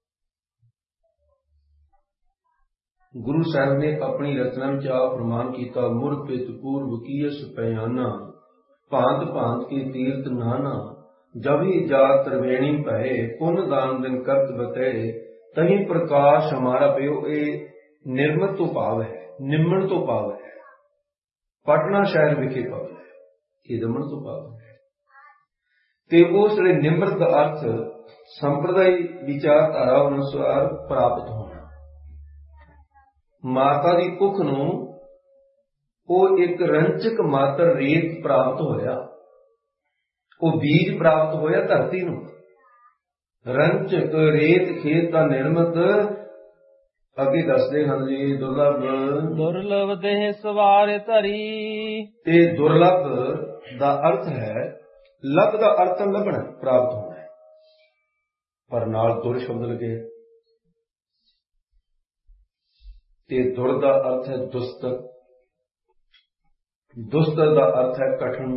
Speaker 1: ਗੁਰੂ ਸਾਹਿਬ ਨੇ ਆਪਣੀ ਰਚਨਾ ਵਿੱਚ ਆ ਪ੍ਰਮਾਣ ਕੀਤਾ, ਮੁਰ ਪਿਤ ਪੂਰਵ ਕੀਸ ਪਿਆਨਾ, ਭਾਂਤ ਭਾਂਤ ਕੀ ਤੀਰਥ ਨਾਨਾ, ਜਬੀ ਜਾਤ ਤ੍ਰਿਵੇਣੀ ਭਏ, ਪੁੰਨ ਦਾਨ ਦਿਨ ਕਰਤ ਬਤੇ, ਤਹੀਂ ਪ੍ਰਕਾਸ਼ ਹਮਾਰਾ ਪਿਓ। ਇਹ ਨਿਰਮਤ ਤੋਂ ਭਾਵ ਹੈ, ਨਿਮਣ ਤੋਂ ਭਾਵ ਹੈ, ਪਟਨਾ ਸ਼ਹਿਰ ਵਿਖੇ ਭਾਵ ਹੈ, ਇਹ ਦਮਨ ਤੋਂ ਭਾਵ ਹੈ। ਤੇ ਉਸ ਵੇਲੇ ਨਿਮਰਤ ਦਾ ਅਰਥ ਸੰਪਰਦਾਇ ਵਿਚਾਰਧਾਰਾ ਅਨੁਸਾਰ ਪ੍ਰਾਪਤ ਹੋਣਾ। ਮਾਤਾ ਦੀ ਕੁੱਖ ਨੂੰ ਉਹ ਇੱਕ ਰੰਚਕ ਮਾਤਰ ਰੇਤ ਪ੍ਰਾਪਤ ਹੋਇਆ, ਉਹ ਬੀਜ ਪ੍ਰਾਪਤ ਹੋਇਆ ਧਰਤੀ ਨੂੰ। ਰੰਚਕ ਰੇਤ ਖੇਤ ਦਾ ਨਿਰਮਤ, ਅੱਗੇ ਦੱਸਦੇ ਹਨ ਜੀ, ਦੁਰਲਭ
Speaker 2: ਦੁਰਲਭ ਦੇਹ ਸਵਾਰ ਧਰੀ।
Speaker 1: ਤੇ ਦੁਰਲਭ ਦਾ ਅਰਥ ਹੈ, ਲਭ ਦਾ ਅਰਥ ਲੱਭਣਾ, ਪ੍ਰਾਪਤ ਹੋਣਾ ਹੈ, ਪਰ ਨਾਲ ਦੁਰ ਸ਼ਬਦ ਲੱਗੇ। ਤੇ ਦੁਰ ਦਾ ਅਰਥ ਹੈ ਦੁਸਤਰ, ਦੁਸਤਰ ਦਾ ਅਰਥ ਹੈ ਕਠਿਨ,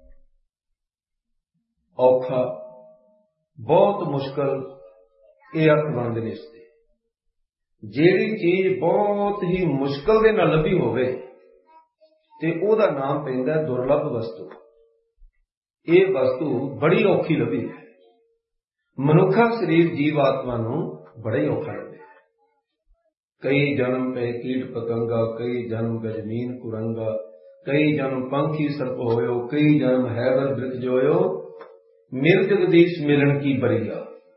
Speaker 1: ਔਖਾ, ਬਹੁਤ ਮੁਸ਼ਕਲ, ਇਹ ਅਰਥ ਬਣਦੇ ਨੇ ਇਸ ਦੇ। ਜਿਹੜੀ ਚੀਜ਼ ਬਹੁਤ ਹੀ ਮੁਸ਼ਕਲ ਦੇ ਨਾਲ ਲੱਭੀ ਹੋਵੇ ਤੇ ਉਹਦਾ ਨਾਮ ਪੈਂਦਾ ਦੁਰਲਭ ਵਸਤੂ। ਇਹ ਵਸਤੂ ਬੜੀ ਔਖੀ ਲੱਭੀ ਹੈ। ਮਨੁੱਖਾ ਸਰੀਰ ਜੀਵ ਆਤਮਾ ਨੂੰ ਬੜਾ ਹੀ ਔਖਾ ਲੱਭੇ। ਕਈ ਜਨਮ ਪੈ ਕੀਟ ਪਤੰਗਾ, ਕਈ ਜਨਮ ਗਜਮੀਨ ਕੁਰੰਗਾ, ਕਈ ਜਨਮ ਪੰਖੀ ਸਰਪ ਹੋਇਓ, ਕਈ ਜਨਮ ਹੈਦਰ ਬ੍ਰਿਖ ਜੋਇਓ, ਮਿਲ ਜਗਦੀਸ਼ ਮਿਲਣ ਕੀ ਬਰੀਆ।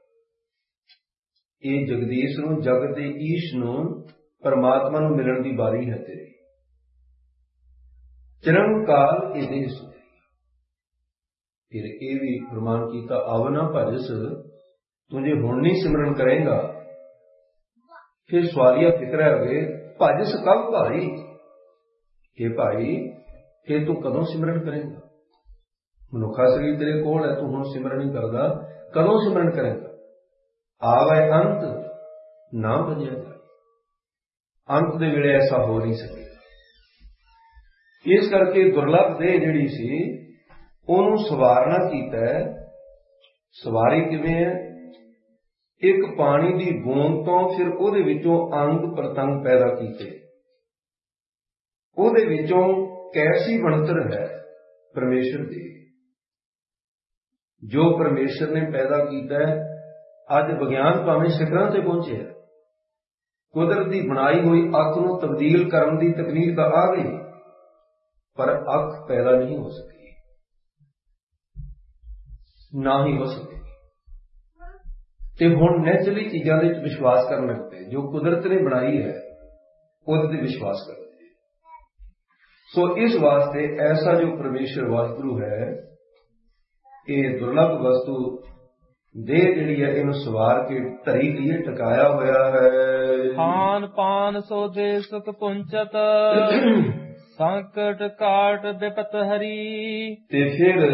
Speaker 1: ਇਹ ਜਗਦੀਸ਼ ਨੂੰ, ਜਗਤ ਦੇ ਈਸ਼ ਨੂੰ, ਪਰਮਾਤਮਾ ਨੂੰ ਮਿਲਣ ਦੀ ਵਾਰੀ ਹੈ ਤੇਰੀ। ਚਰਨ ਕਾਲ ਇਹਦੇ ਸੁਧਰੀ। ਫਿਰ ਇਹ ਵੀ ਪ੍ਰਮਾਣ ਕੀਤਾ, ਆਵ ਨਾ ਭਜਸ, ਤੂੰ ਜੇ ਹੁਣ ਨਹੀਂ ਸਿਮਰਨ ਕਰੇਗਾ ਫਿਰ ਸਵਾਲੀਆ ਫਿਕਰ ਹੈ, ਭਜਸ ਕਬ ਭਾਈ, ਕਿ ਭਾਈ ਫਿਰ ਤੂੰ ਕਦੋਂ ਸਿਮਰਨ ਕਰੇਗਾ? ਮਨੁੱਖਾ ਸਰੀਰ ਤੇਰੇ ਕੋਲ ਹੈ, ਤੂੰ ਹੁਣ ਸਿਮਰਨ ਨਹੀਂ ਕਰਦਾ, ਕਦੋਂ ਸਿਮਰਨ ਕਰੇਗਾ? ਆਵੇ ਅੰਤ ਨਾ ਬਜਿਆ ਜਾਏ, ਅੰਤ ਦੇ ਵੇਲੇ ਐਸਾ ਹੋ ਨਹੀਂ ਸਕੇਗਾ। ਇਸ ਕਰਕੇ ਦੁਰਲਭ ਦੇਹ ਜਿਹੜੀ ਸੀ ਉਹਨੂੰ ਸਵਾਰਨਾ ਕੀਤਾ ਹੈ। ਸਵਾਰੀ ਕਿਵੇਂ ਹੈ? ਇੱਕ ਪਾਣੀ ਦੀ ਬੂੰਦ ਤੋਂ ਫਿਰ ਉਹਦੇ ਵਿੱਚੋਂ ਅੰਗ ਪ੍ਰਤੰਗ ਪੈਦਾ ਕੀਤੇ। ਉਹਦੇ ਵਿੱਚੋਂ ਕੈਸੀ ਬਣਤਰ ਹੈ ਪਰਮੇਸ਼ਰ ਦੀ, ਜੋ ਪਰਮੇਸ਼ਰ ਨੇ ਪੈਦਾ ਕੀਤਾ ਹੈ। ਅੱਜ ਵਿਗਿਆਨ ਭਾਵੇਂ ਸਿਖਰਾਂ ਤੇ ਪਹੁੰਚਿਆ, ਕੁਦਰਤ ਦੀ ਬਣਾਈ ਹੋਈ ਅੱਖ ਨੂੰ ਤਬਦੀਲ ਕਰਨ ਦੀ ਤਕਨੀਕ ਤਾਂ ਆ ਗਈ, ਪਰ ਅੱਖ ਪੈਦਾ ਨਹੀਂ ਹੋ ਸਕੀ, ਨਾ ਹੀ ਹੋ ਸਕੇ। ਤੇ ਹੁਣ ਨੈਚੁਰਲੀ ਚੀਜ਼ਾਂ ਦੇ ਵਿੱਚ ਵਿਸ਼ਵਾਸ ਕਰਨ ਲੱਗ ਪਏ, ਜੋ ਕੁਦਰਤ ਨੇ ਬਣਾਈ ਹੈ ਉਹਦੇ ਤੇ ਵਿਸ਼ਵਾਸ ਕਰਦੇ। ਸੋ ਇਸ ਵਾਸਤੇ ਐਸਾ ਜੋ ਪਰਮੇਸ਼ਰ ਵਾਹਿਗੁਰੂ ਹੈ, ਇਹ ਦੁਰਲਭ ਵਸਤੂ ਦੇਹ ਜਿਹੜੀ ਹੈ ਇਹਨੂੰ ਸਵਾਰ ਕੇ ਧਰੀ ਲਈ ਟਿਕਾਇਆ ਹੋਇਆ ਹੈ।
Speaker 2: ਖਾਨ ਪਾਨ ਸੋਦੇ ਸੁਖ ਪੁੰਚਤ ਸੰਕਟ ਕਾਟ ਬਿਪਤ ਹਰੀ।
Speaker 1: ਤੇ ਫਿਰ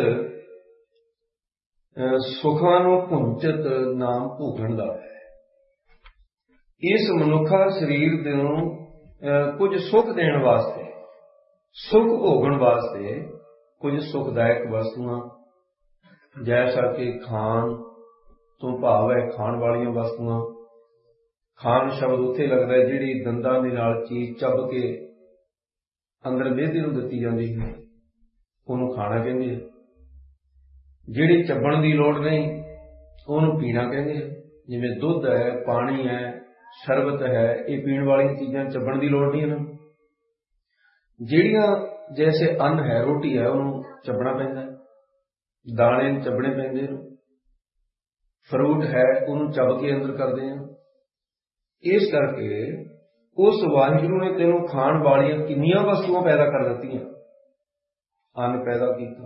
Speaker 1: ਸੁਖਾਂ ਨੂੰ ਪੁੰਚਤ ਨਾਮ ਭੋਗਣ ਦਾ ਹੈ। ਇਸ ਮਨੁੱਖਾ ਸਰੀਰ ਨੂੰ ਕੁਝ ਸੁੱਖ ਦੇਣ ਵਾਸਤੇ, ਸੁੱਖ ਭੋਗਣ ਵਾਸਤੇ ਕੁਝ ਸੁਖਦਾਇਕ ਵਸਤੂਆਂ, ਜੈਸਾ ਕਿ ਖਾਣ ਤੋਂ ਭਾਵ ਹੈ ਖਾਣ ਵਾਲੀਆਂ ਵਸਤੂਆਂ। ਖਾਣ ਸ਼ਬਦ ਉੱਥੇ ਲੱਗਦਾ ਹੈ ਜਿਹੜੀ ਦੰਦਾਂ ਦੇ ਨਾਲ ਚੀਜ਼ ਚੱਬ ਕੇ ਅੰਦਰ ਮਿਹਦੇ ਨੂੰ ਦਿੱਤੀ ਜਾਂਦੀ ਹੈ, ਉਹਨੂੰ ਖਾਣਾ ਕਹਿੰਦੇ ਆ। ਜਿਹੜੀ ਚੱਬਣ ਦੀ ਲੋੜ ਨਹੀਂ ਉਹਨੂੰ ਪੀਣਾ ਕਹਿੰਦੇ ਆ। ਜਿਵੇਂ ਦੁੱਧ ਹੈ, ਪਾਣੀ ਹੈ, ਸ਼ਰਬਤ ਹੈ, ਇਹ ਪੀਣ ਵਾਲੀਆਂ ਚੀਜ਼ਾਂ, ਚੱਬਣ ਦੀ ਲੋੜ ਨਹੀਂ ਇਹਨਾਂ ਨੂੰ। ਜਿਹੜੀਆਂ ਜੈਸੇ ਅੰਨ ਹੈ, ਰੋਟੀ ਹੈ, ਉਹਨੂੰ ਚੱਬਣਾ ਪੈਂਦਾ, ਦਾਣੇ ਚੱਬਣੇ ਪੈਂਦੇ ਨੇ। ਫਰੂਟ ਹੈ, ਉਹਨੂੰ ਚੱਬ ਕੇ ਅੰਦਰ ਕਰਦੇ ਆ। ਇਸ ਕਰਕੇ ਉਸ ਵਾਹਿਗੁਰੂ ਨੇ ਤੈਨੂੰ ਖਾਣ ਵਾਲੀਆਂ ਕਿੰਨੀਆਂ ਵਸਤੂਆਂ ਪੈਦਾ ਕਰ ਦਿੱਤੀਆਂ, ਅੰਨ ਪੈਦਾ ਕੀਤਾ।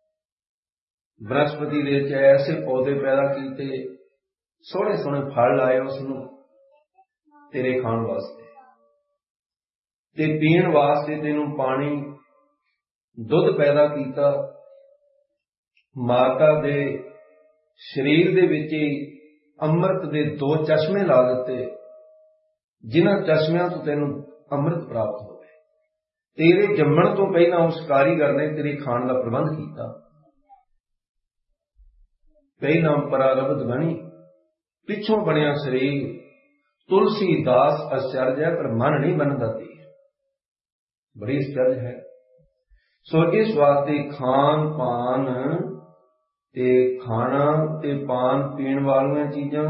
Speaker 1: ਬਨਸਪਤੀ ਦੇ ਵਿੱਚ ਐਸੇ ਪੌਦੇ ਪੈਦਾ ਕੀਤੇ, ਸੋਹਣੇ ਸੋਹਣੇ ਫਲ ਲਾਏ ਉਸਨੂੰ ਤੇਰੇ ਖਾਣ ਵਾਸਤੇ, ਤੇ ਪੀਣ ਵਾਸਤੇ ਤੈਨੂੰ ਪਾਣੀ, ਦੁੱਧ ਪੈਦਾ ਕੀਤਾ। ਮਾਤਾ ਦੇ ਸਰੀਰ ਦੇ ਵਿੱਚ ਹੀ ਅੰਮ੍ਰਿਤ ਦੇ ਦੋ ਚਸ਼ਮੇ ਲਾ ਦਿੱਤੇ, ਜਿਨ੍ਹਾਂ ਚਸ਼ਮਿਆਂ ਤੋਂ ਤੈਨੂੰ ਅੰਮ੍ਰਿਤ ਪ੍ਰਾਪਤ ਹੋਵੇ। ਤੇਰੇ ਜੰਮਣ ਤੋਂ ਪਹਿਲਾਂ ਉਸ ਕਾਰੀਗਰ ਨੇ ਤੇਰੇ ਖਾਣ ਦਾ ਪ੍ਰਬੰਧ ਕੀਤਾ। ਪਹਿਲਾਂ ਪਰਾਰਬਧ ਬਣੀ, ਪਿੱਛੋਂ ਬਣਿਆ ਸਰੀਰ। ਤੁਲਸੀ ਦਾਸ ਅਚਰਜ ਹੈ, ਪਰ ਮਨ ਨਹੀਂ ਬਣਦਾ ਤੀ, ਬੜੀ ਅਚਰਜ ਹੈ। ਸੋ ਇਸ ਵਾਸਤੇ ਖਾਣ ਪਾਨ ਤੇ ਖਾਣਾ ਤੇ ਪਾਨ ਪੀਣ ਵਾਲੀਆਂ ਚੀਜ਼ਾਂ,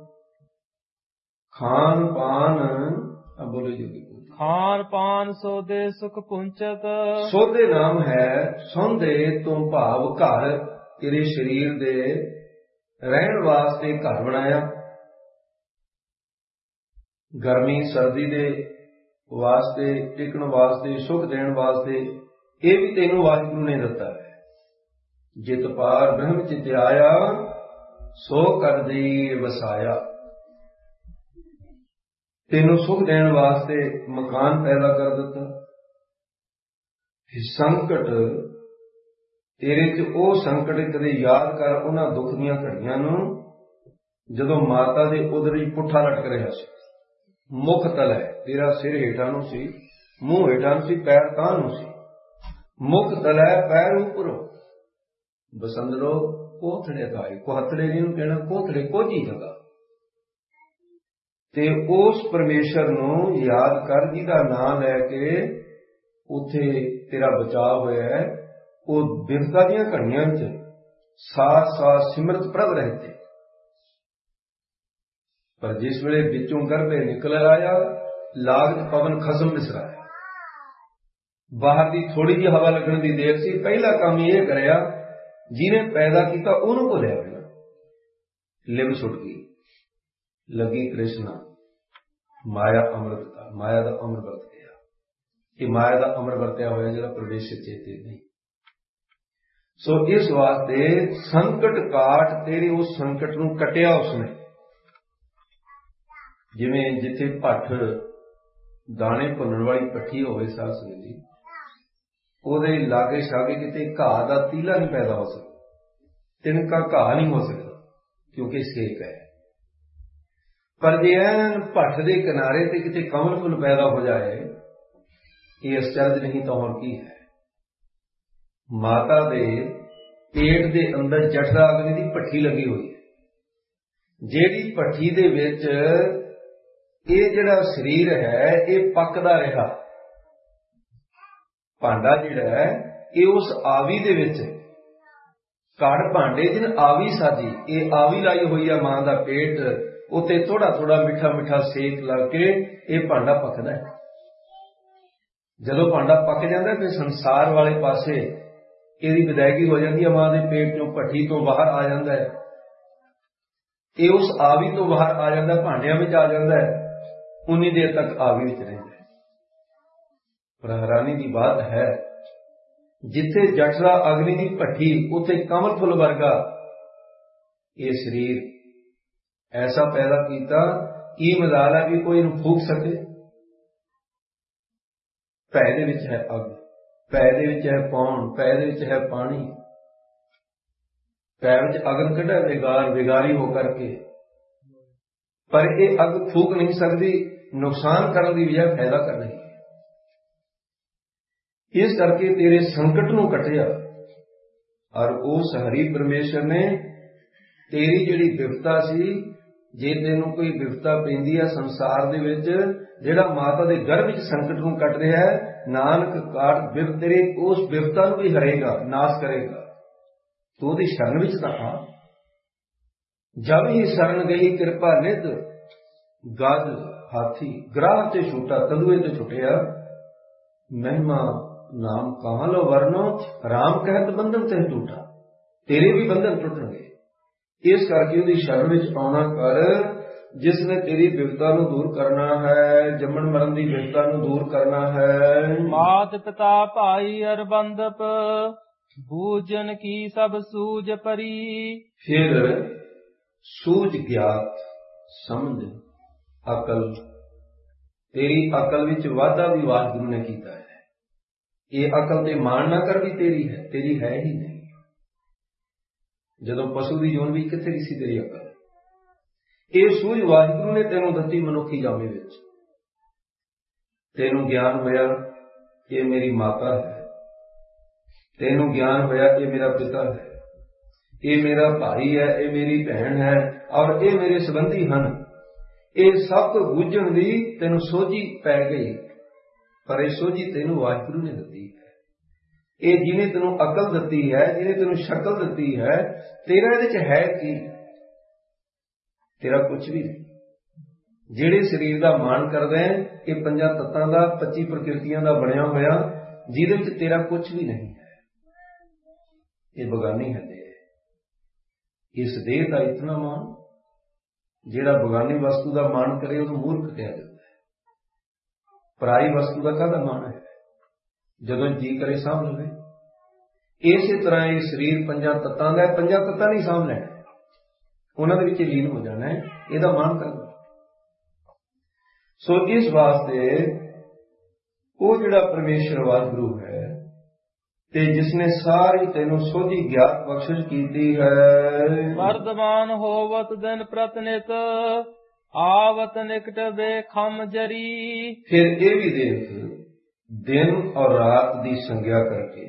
Speaker 1: ਖਾਨ ਪਾਨ ਆ ਬੋਲੋ ਜੀ,
Speaker 2: ਖਾਨ ਪਾਨ ਸੋਦੇ ਸੁਖ ਪੁੰਚਤ।
Speaker 1: ਸੋਦੇ ਨਾਮ ਹੈ ਸੌਂਦੇ ਤੋਂ ਭਾਵ ਘਰ, ਤੇਰੇ ਸਰੀਰ ਦੇ ਰਹਿਣ ਵਾਸਤੇ ਘਰ ਬਣਾਇਆ। ਗਰਮੀ ਸਰਦੀ ਦੇ ਵਾਸਤੇ, ਟਿਕਣ ਵਾਸਤੇ, ਸੁੱਖ ਦੇਣ ਵਾਸਤੇ, ਇਹ ਵੀ ਤੈਨੂੰ ਵਾਹਿਗੁਰੂ ਨੇ ਦਿੱਤਾ ਹੈ। ਜਿਤ ਪਾਰ ਬ੍ਰਹਮ ਚਿਤ ਆਇਆ, ਸੋ ਕਰ ਦੇ ਵਸਾਇਆ। ਤੈਨੂੰ ਸੁੱਖ ਦੇਣ ਵਾਸਤੇ ਮਕਾਨ ਪੈਦਾ ਕਰ ਦਿੱਤਾ। ਸੰਕਟ ਤੇਰੇ ਚ ਉਹ ਸੰਕਟ ਕਦੇ ਯਾਦ ਕਰ ਉਹਨਾਂ ਦੁੱਖ ਦੀਆਂ ਘੜੀਆਂ ਨੂੰ, ਜਦੋਂ ਮਾਤਾ ਦੇ ਉਦਰ ਹੀ ਪੁੱਠਾ ਲਟਕ ਰਿਹਾ ਸੀ। ਮੁੱਖ ਤਲ ਹੈ, ਤੇਰਾ ਸਿਰ ਹੇਠਾਂ ਨੂੰ ਸੀ, ਮੂੰਹ ਹੇਠਾਂ ਨੂੰ ਸੀ, ਪੈਰ ਤਾਂ ਨੂੰ ਸੀ। ਮੁੱਖ ਤਲ ਹੈ, ਪੈਰ ਉੱਪਰੋਂ। ਬਸੰਦਰੋ ਕੋਥੜੇ ਕਾਏ, ਕੋਹਤੜੇ ਜਿਹਨੂੰ ਕਹਿਣਾ, ਕੋਥੜੇ ਕੋਝੀ ਜਗ੍ਹਾ। ਤੇ ਉਸ ਪਰਮੇਸ਼ਰ ਨੂੰ ਯਾਦ ਕਰ ਜਿਹਦਾ ਨਾਮ ਲੈ ਕੇ ਉੱਥੇ ਤੇਰਾ ਬਚਾਅ ਹੋਇਆ ਹੈ। ਉਹ ਬਿਰਤਾ ਦੀਆਂ ਘੜੀਆਂ ਚ ਸਾਥ ਸਾਥ ਸਿਮਰਤ ਪ੍ਰਭ ਰਹਿਤੇ, ਪਰ ਜਿਸ ਵੇਲੇ ਵਿੱਚੋਂ ਗਰਭੇ ਨਿਕਲ ਆਇਆ, ਲਾਗਤ ਪਵਨ ਖਸਮ ਮਿਸਰਾਇਆ। ਬਾਹਰ ਦੀ ਥੋੜੀ ਜਿਹੀ ਹਵਾ ਲੱਗਣ ਦੀ ਦੇਰ ਸੀ। ਪਹਿਲਾ ਕੰਮ ਇਹ ਕਰਿਆ, ਜਿਹਨੇ ਪੈਦਾ ਕੀਤਾ ਉਹਨੂੰ ਭੁੱਲਿਆ ਪਹਿਲਾਂ। ਲਿਵ ਸੁੱਟ ਗਈ, ਲੱਗੀ ਕ੍ਰਿਸ਼ਨਾ, ਮਾਇਆ ਅੰਮ੍ਰਿਤਤਾ, ਮਾਇਆ ਦਾ ਅੰਮ੍ਰਿਤ ਵਰਤ ਗਿਆ। ਇਹ ਮਾਇਆ ਦਾ ਅੰਮ੍ਰਿਤ ਵਰਤਿਆ ਹੋਇਆ ਜਿਹੜਾ ਪ੍ਰਵੇਸ਼ ਚੇਤੇ ਨਹੀਂ। ਸੋ ਇਸ ਵਾਸਤੇ ਸੰਕਟ ਕਾਟ, ਤੇਰੇ ਉਸ ਸੰਕਟ ਨੂੰ ਕੱਟਿਆ ਉਸਨੇ। ਜਿਵੇਂ ਜਿੱਥੇ ਭੱਠ ਦਾਣੇ ਭੁੰਨਣ ਵਾਲੀ ਭੱਠੀ ਹੋਵੇ ਸਾਧ ਸੰਗਤ ਜੀ, ਉਹਦੇ ਲਾਗੇ ਛਾਗੇ ਕਿਤੇ ਘਾਹ ਦਾ ਤੀਲਾ ਨਹੀਂ ਪੈਦਾ ਹੋ ਸਕਦਾ, ਤਿਨਕਾ ਘਾਹ ਨਹੀਂ ਹੋ ਸਕਦਾ, ਕਿਉਂਕਿ ਸੇਕ ਹੈ। ਪਰ ਜੇ ਐਨ ਭੱਠ ਦੇ ਕਿਨਾਰੇ ਤੇ ਕਿਤੇ ਕਮਲ ਫੁੱਲ ਪੈਦਾ ਹੋ ਜਾਏ, ਇਹ ਅਚਰਜ ਨਹੀਂ ਤਾਂ ਹੋਰ ਕੀ ਹੈ। ਮਾਤਾ ਦੇ ਪੇਟ ਦੇ ਅੰਦਰ ਜਠਰਾ ਅਗਨੀ ਦੀ ਭੱਠੀ ਲੱਗੀ ਹੋਈ ਹੈ। ਜਿਹੜੀ ਭੱਠੀ ਦੇ ਵਿੱਚ ਇਹ ਜਿਹੜਾ ਸਰੀਰ ਹੈ ਇਹ ਪੱਕਦਾ ਰਿਹਾ, ਭਾਂਡਾ ਜਿਹੜਾ ਹੈ ਇਹ ਉਸ ਆਵੀ ਦੇ ਵਿੱਚ, ਘੜ ਭਾਂਡੇ ਜਿਨ ਆਵੀ ਸਾਜੀ, ਇਹ ਆਵੀ ਲਾਈ ਹੋਈ ਹੈ ਮਾਂ ਦਾ ਪੇਟ ਉੱਤੇ, ਥੋੜਾ ਥੋੜਾ ਮਿੱਠਾ ਮਿੱਠਾ ਸੇਕ ਲਾ ਕੇ ਇਹ ਭਾਂਡਾ ਪੱਕਦਾ ਹੈ। ਜਦੋਂ ਭਾਂਡਾ ਪੱਕ ਜਾਂਦਾ ਫਿਰ ਸੰਸਾਰ ਵਾਲੇ ਪਾਸੇ ਇਹਦੀ ਵਿਦਾਇਗੀ ਹੋ ਜਾਂਦੀ ਹੈ, ਮਾਂ ਦੇ ਪੇਟ ਚੋਂ ਭੱਠੀ ਤੋਂ ਬਾਹਰ ਆ ਜਾਂਦਾ ਹੈ, ਇਹ ਉਸ ਆਵੀ ਤੋਂ ਬਾਹਰ ਆ ਜਾਂਦਾ, ਭਾਂਡਿਆਂ ਵਿੱਚ ਆ ਜਾਂਦਾ ਹੈ, ਉਨੀ ਦੇਰ ਤੱਕ ਆਵੀ ਵਿੱਚ ਰਹਿੰਦਾ ਹੈ। ਪਰ ਹੈਰਾਨੀ ਦੀ ਬਾਤ ਹੈ, ਜਿੱਥੇ ਜਠਰਾ ਅਗਨੀ ਦੀ ਭੱਠੀ ਉੱਥੇ ਕਮਲ ਫੁੱਲ ਵਰਗਾ ਇਹ ਸਰੀਰ ਐਸਾ ਪੈਦਾ ਕੀਤਾ, ਕੀ ਮਜ਼ਾਲ ਹੈ ਵੀ ਕੋਈ ਇਹਨੂੰ ਫੂਕ ਸਕੇ। ਪੈ ਦੇ ਵਿੱਚ ਹੈ ਅੱਗ, ਪੈ ਦੇ ਵਿੱਚ ਹੈ ਪੌਣ, ਪੈ ਦੇ ਵਿੱਚ ਹੈ ਪਾਣੀ, ਪੈ ਵਿੱਚ ਅਗਨ ਕੱਢਾ ਵਿਗਾਰ ਵਿਗਾਰੀ ਹੋ ਕਰਕੇ, ਪਰ ਇਹ ਅੱਗ ਫੂਕ ਨਹੀਂ ਸਕਦੀ, ਨੁਕਸਾਨ ਕਰਨ ਦੀ ਬਜਾਏ ਫਾਇਦਾ ਕਰ ਰਹੀ ਹੈ। ਇਸ ਕਰਕੇ ਤੇਰੇ ਸੰਕਟ ਨੂੰ ਕੱਟਿਆ, ਔਰ ਉਸ ਹਰੀ ਪਰਮੇਸ਼ਰ ਨੇ ਤੇਰੀ ਜਿਹੜੀ ਵਿਪਤਾ ਸੀ, ਜੇ ਤੈਨੂੰ ਕੋਈ ਵਿਪਤਾ ਪੈਂਦੀ ਹੈ ਸੰਸਾਰ ਦੇ ਵਿੱਚ, ਜਿਹੜਾ ਮਾਤਾ ਦੇ ਗਰਭ ਵਿੱਚ ਸੰਕਟ ਨੂੰ ਕੱਟ ਰਿਹਾ ਹੈ, ਨਾਨਕ ਕਾਟ ਬਿਪ ਤੇਰੇ ਉਸ ਵਿਪਤਾ ਨੂੰ ਵੀ ਹਰੇਗਾ, ਨਾਸ਼ ਕਰੇਗਾ। ਤੂੰ ਉਹਦੀ ਸ਼ਰਨ ਵਿੱਚ ਤਾਂ ਆ। ਜਬ ਹੀ ਸ਼ਰਨ ਗਈ ਕਿਰਪਾ ਨਿਧ, ਗਜ ਹਾਥੀ ਗ੍ਰਾਹ ਤੇ ਛੂਟਾ, ਤੰਦੂਏ ਤੇ ਛੁੱਟਿਆ, ਮਹਿਮਾ ਨਾਮ ਕਹਾਂ ਲੋ ਵਰਨੋ, ਰਾਮ ਕਹਿਤ ਬੰਧਨ ਤੇ ਟੂਟਾ। ਤੇਰੇ ਵੀ ਬੰਧਨ ਟੁੱਟਣਗੇ, ਇਸ ਕਰਕੇ ਉਹਦੀ ਸ਼ਰਨ ਵਿੱਚ ਆਉਣਾ ਕਰ, ਜਿਸ ਨੇ ਤੇਰੀ ਵਿਪਤਾ ਨੂੰ ਦੂਰ ਕਰਨਾ ਹੈ, ਜੰਮਣ ਮਰਨ ਦੀ ਵਿਪਤਾ ਨੂੰ ਦੂਰ ਕਰਨਾ ਹੈ।
Speaker 2: ਮਾਤ ਪਿਤਾ ਭਾਈ ਅਰ ਬੰਧਪ, ਬੂਝਨ ਕੀ ਸਭ ਸੂਝ ਪਰੀ।
Speaker 1: ਫਿਰ ਸੂਝ ਗਿਆਤ, ਸਮਝ, ਅਕਲ, ਤੇਰੀ ਅਕਲ ਵਿੱਚ ਵਾਧਾ ਵੀ ਵਾਹਿਗੁਰੂ ਨੇ ਕੀਤਾ ਹੈ। ਇਹ ਅਕਲ ਤੇ ਮਾਣ ਨਾ ਕਰ ਵੀ ਤੇਰੀ ਹੈ, ਤੇਰੀ ਹੈ ਹੀ ਨਹੀਂ। ਜਦੋਂ ਪਸ਼ੂ ਦੀ ਜੋਨ ਵੀ ਕਿੱਥੇ ਸੀ ਤੇਰੀ ਅਕਲ। ਇਹ ਸੂਝ ਵਾਹਿਗੁਰੂ ਨੇ ਤੈਨੂੰ ਦਿੱਤੀ ਮਨੁੱਖੀ ਜਾਮੇ ਵਿੱਚ। ਤੈਨੂੰ ਗਿਆਨ ਹੋਇਆ ਇਹ ਮੇਰੀ ਮਾਤਾ ਹੈ, ਤੈਨੂੰ ਗਿਆਨ ਹੋਇਆ ਇਹ ਮੇਰਾ ਪਿਤਾ ਹੈ, ਇਹ ਮੇਰਾ ਭਾਈ ਹੈ, ਇਹ ਮੇਰੀ ਭੈਣ ਹੈ, ਔਰ ਇਹ ਮੇਰੇ ਸੰਬੰਧੀ ਹਨ। ਇਹ ਸਭ ਕੁਝ ਬੁੱਝਣ ਦੀ ਤੈਨੂੰ ਸੋਝੀ ਪੈ ਗਈ, ਪਰ ਇਹ ਸੋਝੀ ਤੈਨੂੰ ਵਾਹਿਗੁਰੂ ਨੇ ਦਿੱਤੀ ਹੈ। ਇਹ ਜਿਹਨੇ ਤੈਨੂੰ ਅਕਲ ਦਿੱਤੀ ਹੈ, ਜਿਹਨੇ ਤੈਨੂੰ ਸ਼ਕਲ ਦਿੱਤੀ ਹੈ, ਤੇਰਾ ਇਹਦੇ ਚ ਹੈ ਕੀ? ਤੇਰਾ ਕੁਝ ਵੀ ਨਹੀਂ। ਜਿਹੜੇ ਸਰੀਰ ਦਾ ਮਾਣ ਕਰਦੇ ਹੈ, ਇਹ ਪੰਜਾਂ ਤੱਤਾਂ ਦਾ, ਪੱਚੀ ਪ੍ਰਕਿਰਤੀਆਂ ਦਾ ਬਣਿਆ ਹੋਇਆ, ਜਿਹਦੇ ਵਿੱਚ ਤੇਰਾ ਕੁਝ ਵੀ ਨਹੀਂ ਹੈ। ਇਹ ਬਗਾਨੀ ਹੈ ਦੇਹ। ਇਸ ਦੇਹ ਦਾ ਇਤਨਾ ਮਾਣ, ਜਿਹੜਾ ਬਗਾਨੀ ਵਸਤੂ ਦਾ ਮਾਣ ਕਰੇ ਉਹਨੂੰ ਮੂਰਖ ਕਿਹਾ ਜਾਂਦਾ ਹੈ। ਪਰਾਈ ਵਸਤੂ ਦਾ ਕਾਹਦਾ ਮਾਣ ਹੈ? ਜਦੋਂ ਜੀ ਕਰੇ ਸਾਂਭ ਲਵੇ। ਇਸੇ ਤਰ੍ਹਾਂ ਇਹ ਸਰੀਰ ਪੰਜਾਂ ਤੱਤਾਂ ਦਾ, ਪੰਜਾਂ ਤੱਤਾਂ ਨਹੀਂ ਸਾਂਭ ਲੈਣਾ, ਉਹਨਾਂ ਦੇ ਵਿੱਚ ਲੀਨ ਹੋ ਜਾਣਾ ਹੈ, ਇਹਦਾ ਮਾਣ ਕਰਨਾ। ਸੋ ਇਸ ਵਾਸਤੇ ਉਹ ਜਿਹੜਾ ਪਰਮੇਸ਼ਰ ਵਾਹਿਗੁਰੂ ਹੈ, ਤੇ ਜਿਸਨੇ ਸਾਰੀ ਤੈਨੂੰ ਸੋਝੀ ਗਿਆਤ ਬਖਸ਼ਿਸ਼ ਕੀਤੀ ਹੈ।
Speaker 2: ਵਰਦਮਾਨ ਹੋਵਤ ਦਿਨ ਪ੍ਰਤਨਿਤ, ਆਵਤ ਨਿਕਟ ਬੇਖਮ ਜਰੀ।
Speaker 1: ਫਿਰ ਇਹ ਵੀ ਦੇਖ, ਦਿਨ ਔਰ ਰਾਤ ਦੀ ਸੰਗਿਆ ਕਰਕੇ,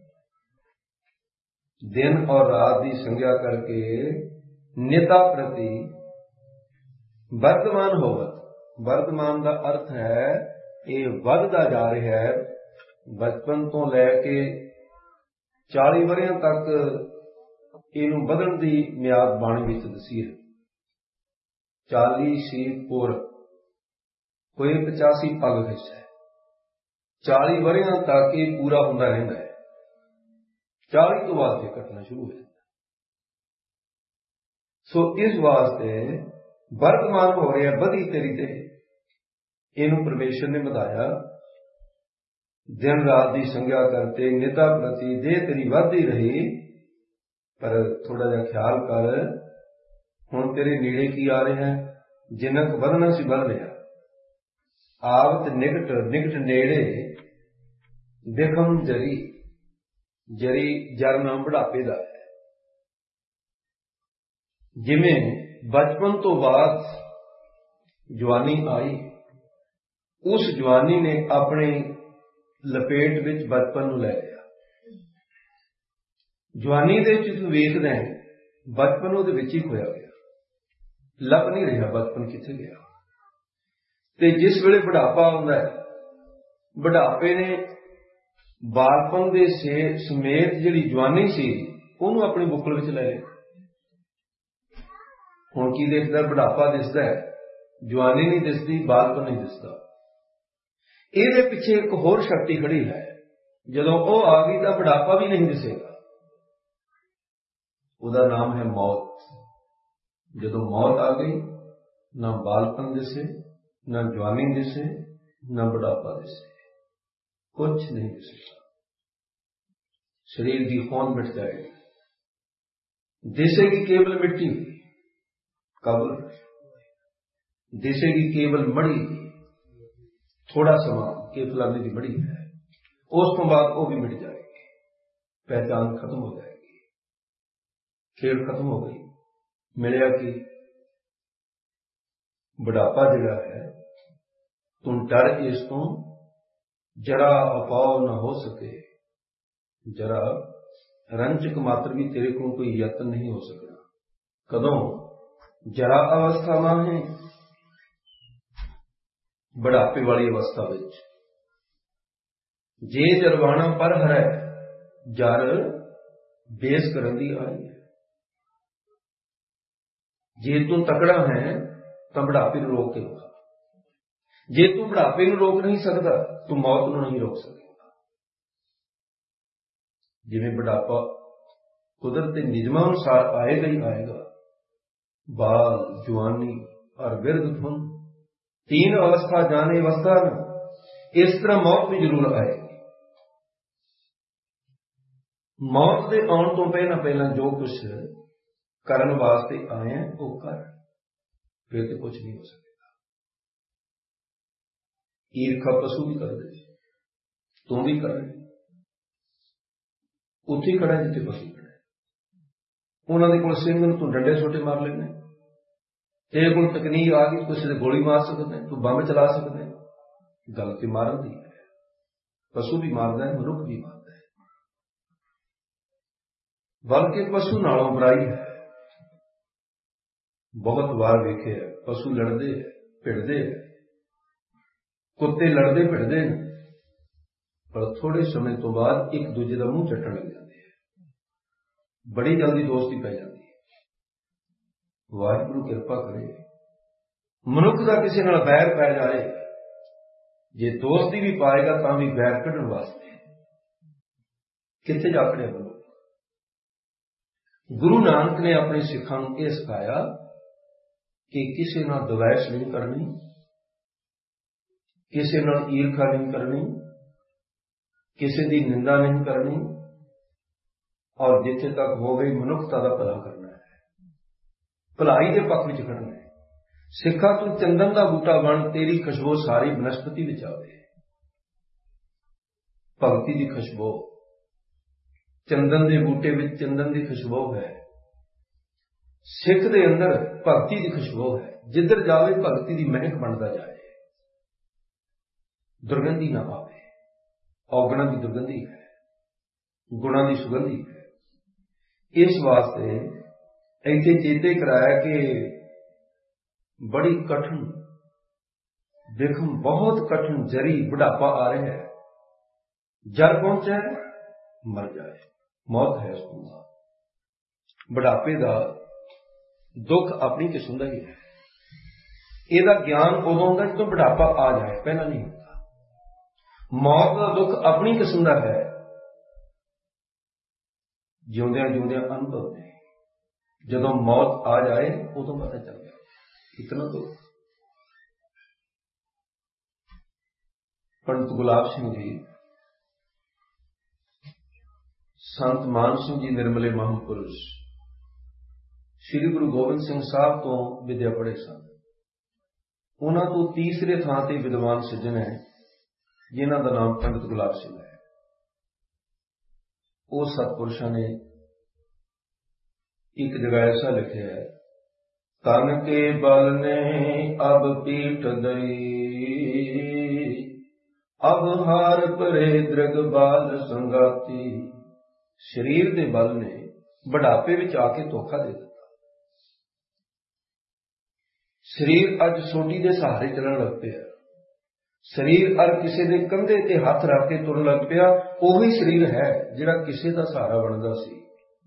Speaker 1: ਦਿਨ ਔਰ ਰਾਤ ਦੀ ਸੰਗਿਆ ਕਰਕੇ ਨਿਤਾ ਪ੍ਰਤੀ ਵਰਤਮਾਨ ਹੋਵਤ। ਵਰਤਮਾਨ ਦਾ ਅਰਥ ਹੈ ਇਹ ਵੱਧਦਾ ਜਾ ਰਿਹਾ ਹੈ। ਬਚਪਨ ਤੋਂ ਲੈ ਕੇ ਚਾਲੀ ਵਰ੍ਹਿਆਂ ਤੱਕ ਇਹਨੂੰ ਵਧਣ ਦੀ ਮਿਆਦ ਬਾਣੀ ਵਿੱਚ ਦੱਸੀ ਹੈ। ਚਾਲੀ ਸੀ ਪੁਰ ਹੋਏ ਪਚਾਸੀ ਪੱਗ ਹਿੱਸਾ, ਚਾਲੀ ਵਰ੍ਹਿਆਂ ਤੱਕ ਇਹ ਪੂਰਾ ਹੁੰਦਾ ਰਹਿੰਦਾ ਹੈ। ਚਾਲੀ ਤੋਂ ਬਾਅਦ ਇਹ ਘਟਨਾ ਸ਼ੁਰੂ ਹੋ ਜਾਂਦਾ। ਸੋ ਇਸ ਵਾਸਤੇ ਵਰਤਮਾਨ ਹੋ ਰਿਹਾ, ਵਧੀ ਤੇਰੀ ਤੇ ਇਹਨੂੰ ਪਰਮੇਸ਼ਰ ਨੇ ਵਧਾਇਆ। ਦਿਨ ਰਾਤ ਦੀ ਸੰਗਿਆ ਕਰਤੇ ਨਿਤਾ ਪ੍ਰਤੀ ਦੇਹ ਤੇਰੀ ਵੱਧਦੀ ਰਹੀ, ਪਰ ਥੋੜਾ ਜਿਹਾ ਖਿਆਲ ਕਰ, ਹੁਣ ਤੇਰੇ ਨੇੜੇ ਕੀ ਆ ਰਿਹਾ ਹੈ? ਜਿੰਨਾ ਕੁ ਵਧਣਾ ਸੀ ਵੱਧ ਰਿਹਾ। ਆਵਤ ਨਿਕਟ, ਨਿਕਟ ਨੇੜੇ, ਦੇਖਮ ਜਰੀ, ਜਰੀ ਜਰ ਨਾਮ ਬੁਢਾਪੇ ਦਾ ਹੈ। ਜਿਵੇਂ ਬਚਪਨ ਤੋਂ ਬਾਅਦ ਜਵਾਨੀ ਆਈ, ਉਸ ਜਵਾਨੀ ਨੇ ਆਪਣੇ ਲਪੇਟ ਵਿੱਚ ਬਚਪਨ ਨੂੰ ਲੈ ਲਿਆ। ਜਵਾਨੀ ਦੇ ਵਿੱਚ ਤੂੰ ਵੇਖਦਾ ਹੈ ਬਚਪਨ ਉਹਦੇ ਵਿੱਚ ਹੀ ਖੋਇਆ ਗਿਆ। ਲੱਭ नहीं रहा बचपन कित्थे गया। ते जिस वेले बुढ़ापा आउंदा है, बुढ़ापे ने बालपन दे समेत जिहड़ी जवानी सी उहनूं अपनी बुकल विच ले लिया। हुण की दिसदा? बुढ़ापा दिसदा है, जवानी नहीं दिसदी, बालपन नहीं दिसदा। इहदे पिछे एक होर शक्ति खड़ी है, जदों ओह आ गई तां बुढ़ापा भी नहीं दिसेगा। उहदा नाम है मौत। जदों मौत आ गई, ना बालपन दिसे, ना जवानी दिसे, ना बुढ़ापा दिसे, कुछ नहीं दिसेगा। शरीर की होंद मिट जाएगी, दिसेगी केवल मिट्टी, कब्र दिसेगी केवल मड़ी, थोड़ा समा के फलाने की मड़ी है, उस तो बाद वो भी मिट जाएगी, पहचान खत्म हो जाएगी, खेल खत्म हो गई। मिलिया कि बुढ़ापा जिहड़ा है, तुम डर इस तो जरा अपाव न हो सके, जरा रंचक मात्र भी तेरे को कोई यत्न नहीं हो सकना। कदों? जरा अवस्था में है, बुढ़ापे वाली अवस्था विच। जे जरवाना पर हरै, जर बेस करन दी आई है। जे तू तकड़ा है तो बुढ़ापे को रोक के दिखा। जे तू बुढ़ापे को रोक नहीं सकता, तू मौत को नहीं रोक सकेगा। जिवें बुढ़ापा कुदरत के नियमां अनुसार आएगा ही आएगा, बाल, जवानी और बिरध धुन, तीन अवस्था जाने अवस्था न, इस तरह मौत भी जरूर आएगी। मौत के आने तो पहला पहला जो कुछ करन वास्ते आए हैं वो कर, फिर तो कुछ नहीं हो सकेगा। ईर्खा पशु भी कर दे, तू भी कर, उत्थे ही खड़ा जिथे पशु खड़ा। उन्होंने कोल सिंह तू डंडे छोटे मार लेने, तेरे को तकनीक आ गई, किसी से गोली मार सकते, तू बंब चला सकते। गल तो मारन दी है, पशु भी मारदा है, मनुख भी मारदा है, बल्कि पशु नालों बुराई है। बहुत बार वेखे है, पशु लड़ते भिड़ते है, कुत्ते लड़ते भिड़ते हैं, पर थोड़े समय तो बाद एक दूजे का मुंह चट्टन लग जाते हैं, बड़ी जल्दी दोस्ती पै जाती है। वाहिगुरू किरपा करे, मनुख का किसी नाल बैर पै जाए, जे दोस्ती भी पाएगा तां भी बैर कढ़न वास्ते कित्थे जा खड़िया मनुख। गुरु नानक ने अपने सिखां नूं यह सिखाया कि किसी नाल द्वेष नहीं करनी, किसी नाल ईर्खा नहीं करनी, किसी की निंदा नहीं करनी, और जिथे तक हो गई मनुखता का भला करना है, भलाई के पक्ष में खड़ना है। सिखा तू चंदन का बूटा बन, तेरी खुशबू सारी बनस्पति विच आवे। भगती की खुशबू, चंदन के बूटे विच चंदन की खुशबू है, सिख दे अंदर भगती की खुशबू है। जिधर जावे भगती की महक बनता जाए, दुर्गंधी ना पावे। औगणा की दुर्गंधी है, गुणा की सुगंधी है। इस वास्ते इत्थे चेते कराया कि बड़ी कठिन देखम, बहुत कठिन जरी बुढ़ापा आ रहा है, जर पहुंचा है मर जाए, मौत है उसको। बुढ़ापे का दुख अपनी किस्म का ही है। ਇਹਦਾ ज्ञान उदों होंदा जदों बुढ़ापा आ जाए, पहला नहीं होता। मौत का दुख अपनी किस्म का है, जिउंदियां जिउंदियां अनुभव ने, जदों मौत आ जाए उदों पता चल गया इतना दुख। पंडित गुलाब सिंह जी, संत मान सिंह जी निर्मले महापुरुष, श्री गुरु गोबिंद सिंह साहब तो विद्या पढ़े सन। उन्हां तो तीसरे थां ते विद्वान सज्जन है जिन्हां दा नाम पंडित गुलाब सिंह है। वो सतपुरुषां ने एक जगह ऐसा लिखा है, तन के बल ने अब पीठ दई, अब हार परे दृग बाल संगाती। शरीर के बल ने बुढ़ापे विच आके धोखा दे दिता। ਸਰੀਰ ਅੱਜ ਸੋਟੀ ਦੇ ਸਹਾਰੇ ਚੱਲਣ ਲੱਗ ਪਿਆ। ਸਰੀਰ ਅਰ ਕਿਸੇ ਦੇ ਕੰਧੇ ਤੇ ਹੱਥ ਰੱਖ ਕੇ ਤੁਰਨ ਲੱਗ ਪਿਆ। ਉਹੀ ਸਰੀਰ ਹੈ ਜਿਹੜਾ ਕਿਸੇ ਦਾ ਸਹਾਰਾ ਬਣਦਾ ਸੀ।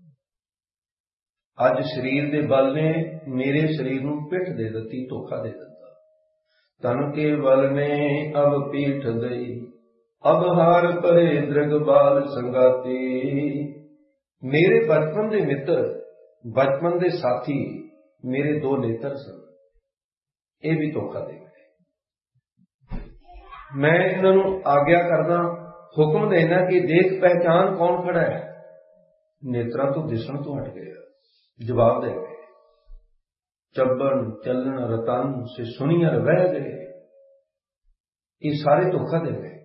Speaker 1: ਅੱਜ ਸਰੀਰ ਦੇ ਬਲ ਨੇ ਮੇਰੇ ਸਰੀਰ ਨੂੰ ਪਿੱਠ ਦੇ ਦਿੱਤੀ, ਧੋਖਾ ਦੇ ਦਿੱਤਾ। ਤਨ ਕੇ ਬਲ ਨੇ ਅਬ ਪੀਠ ਦਈ, ਅਬ ਹਾਰ ਪਰੇ ਦ੍ਰਿਗਬਾਲ ਸੰਗਾਤੀ। ਮੇਰੇ ਬਚਪਨ ਦੇ ਮਿੱਤਰ, ਬਚਪਨ ਦੇ ਸਾਥੀ ਮੇਰੇ ਦੋ ਨੇਤਰ ਸਨ, ਇਹ ਵੀ ਧੋਖਾ ਦੇ ਗਏ। ਮੈਂ ਇਹਨਾਂ ਨੂੰ ਆਗਿਆ ਕਰਦਾ, ਹੁਕਮ ਦੇਣਾ ਕਿ ਦੇਖ ਪਹਿਚਾਨ ਕੌਣ ਖੜਾ ਹੈ। ਨੇਤਰਾਂ ਤੋਂ ਦਿਸਣ ਤੋਂ ਹਟ ਗਏ, ਜਵਾਬ ਦੇ ਗਏ। ਚੱਬਨ ਚੱਲਣ ਰਤਨ ਸੇ ਸੁਣੀਅਰ ਵਹਿ ਗਏ। ਇਹ ਸਾਰੇ ਧੋਖਾ ਦੇ ਗਏ।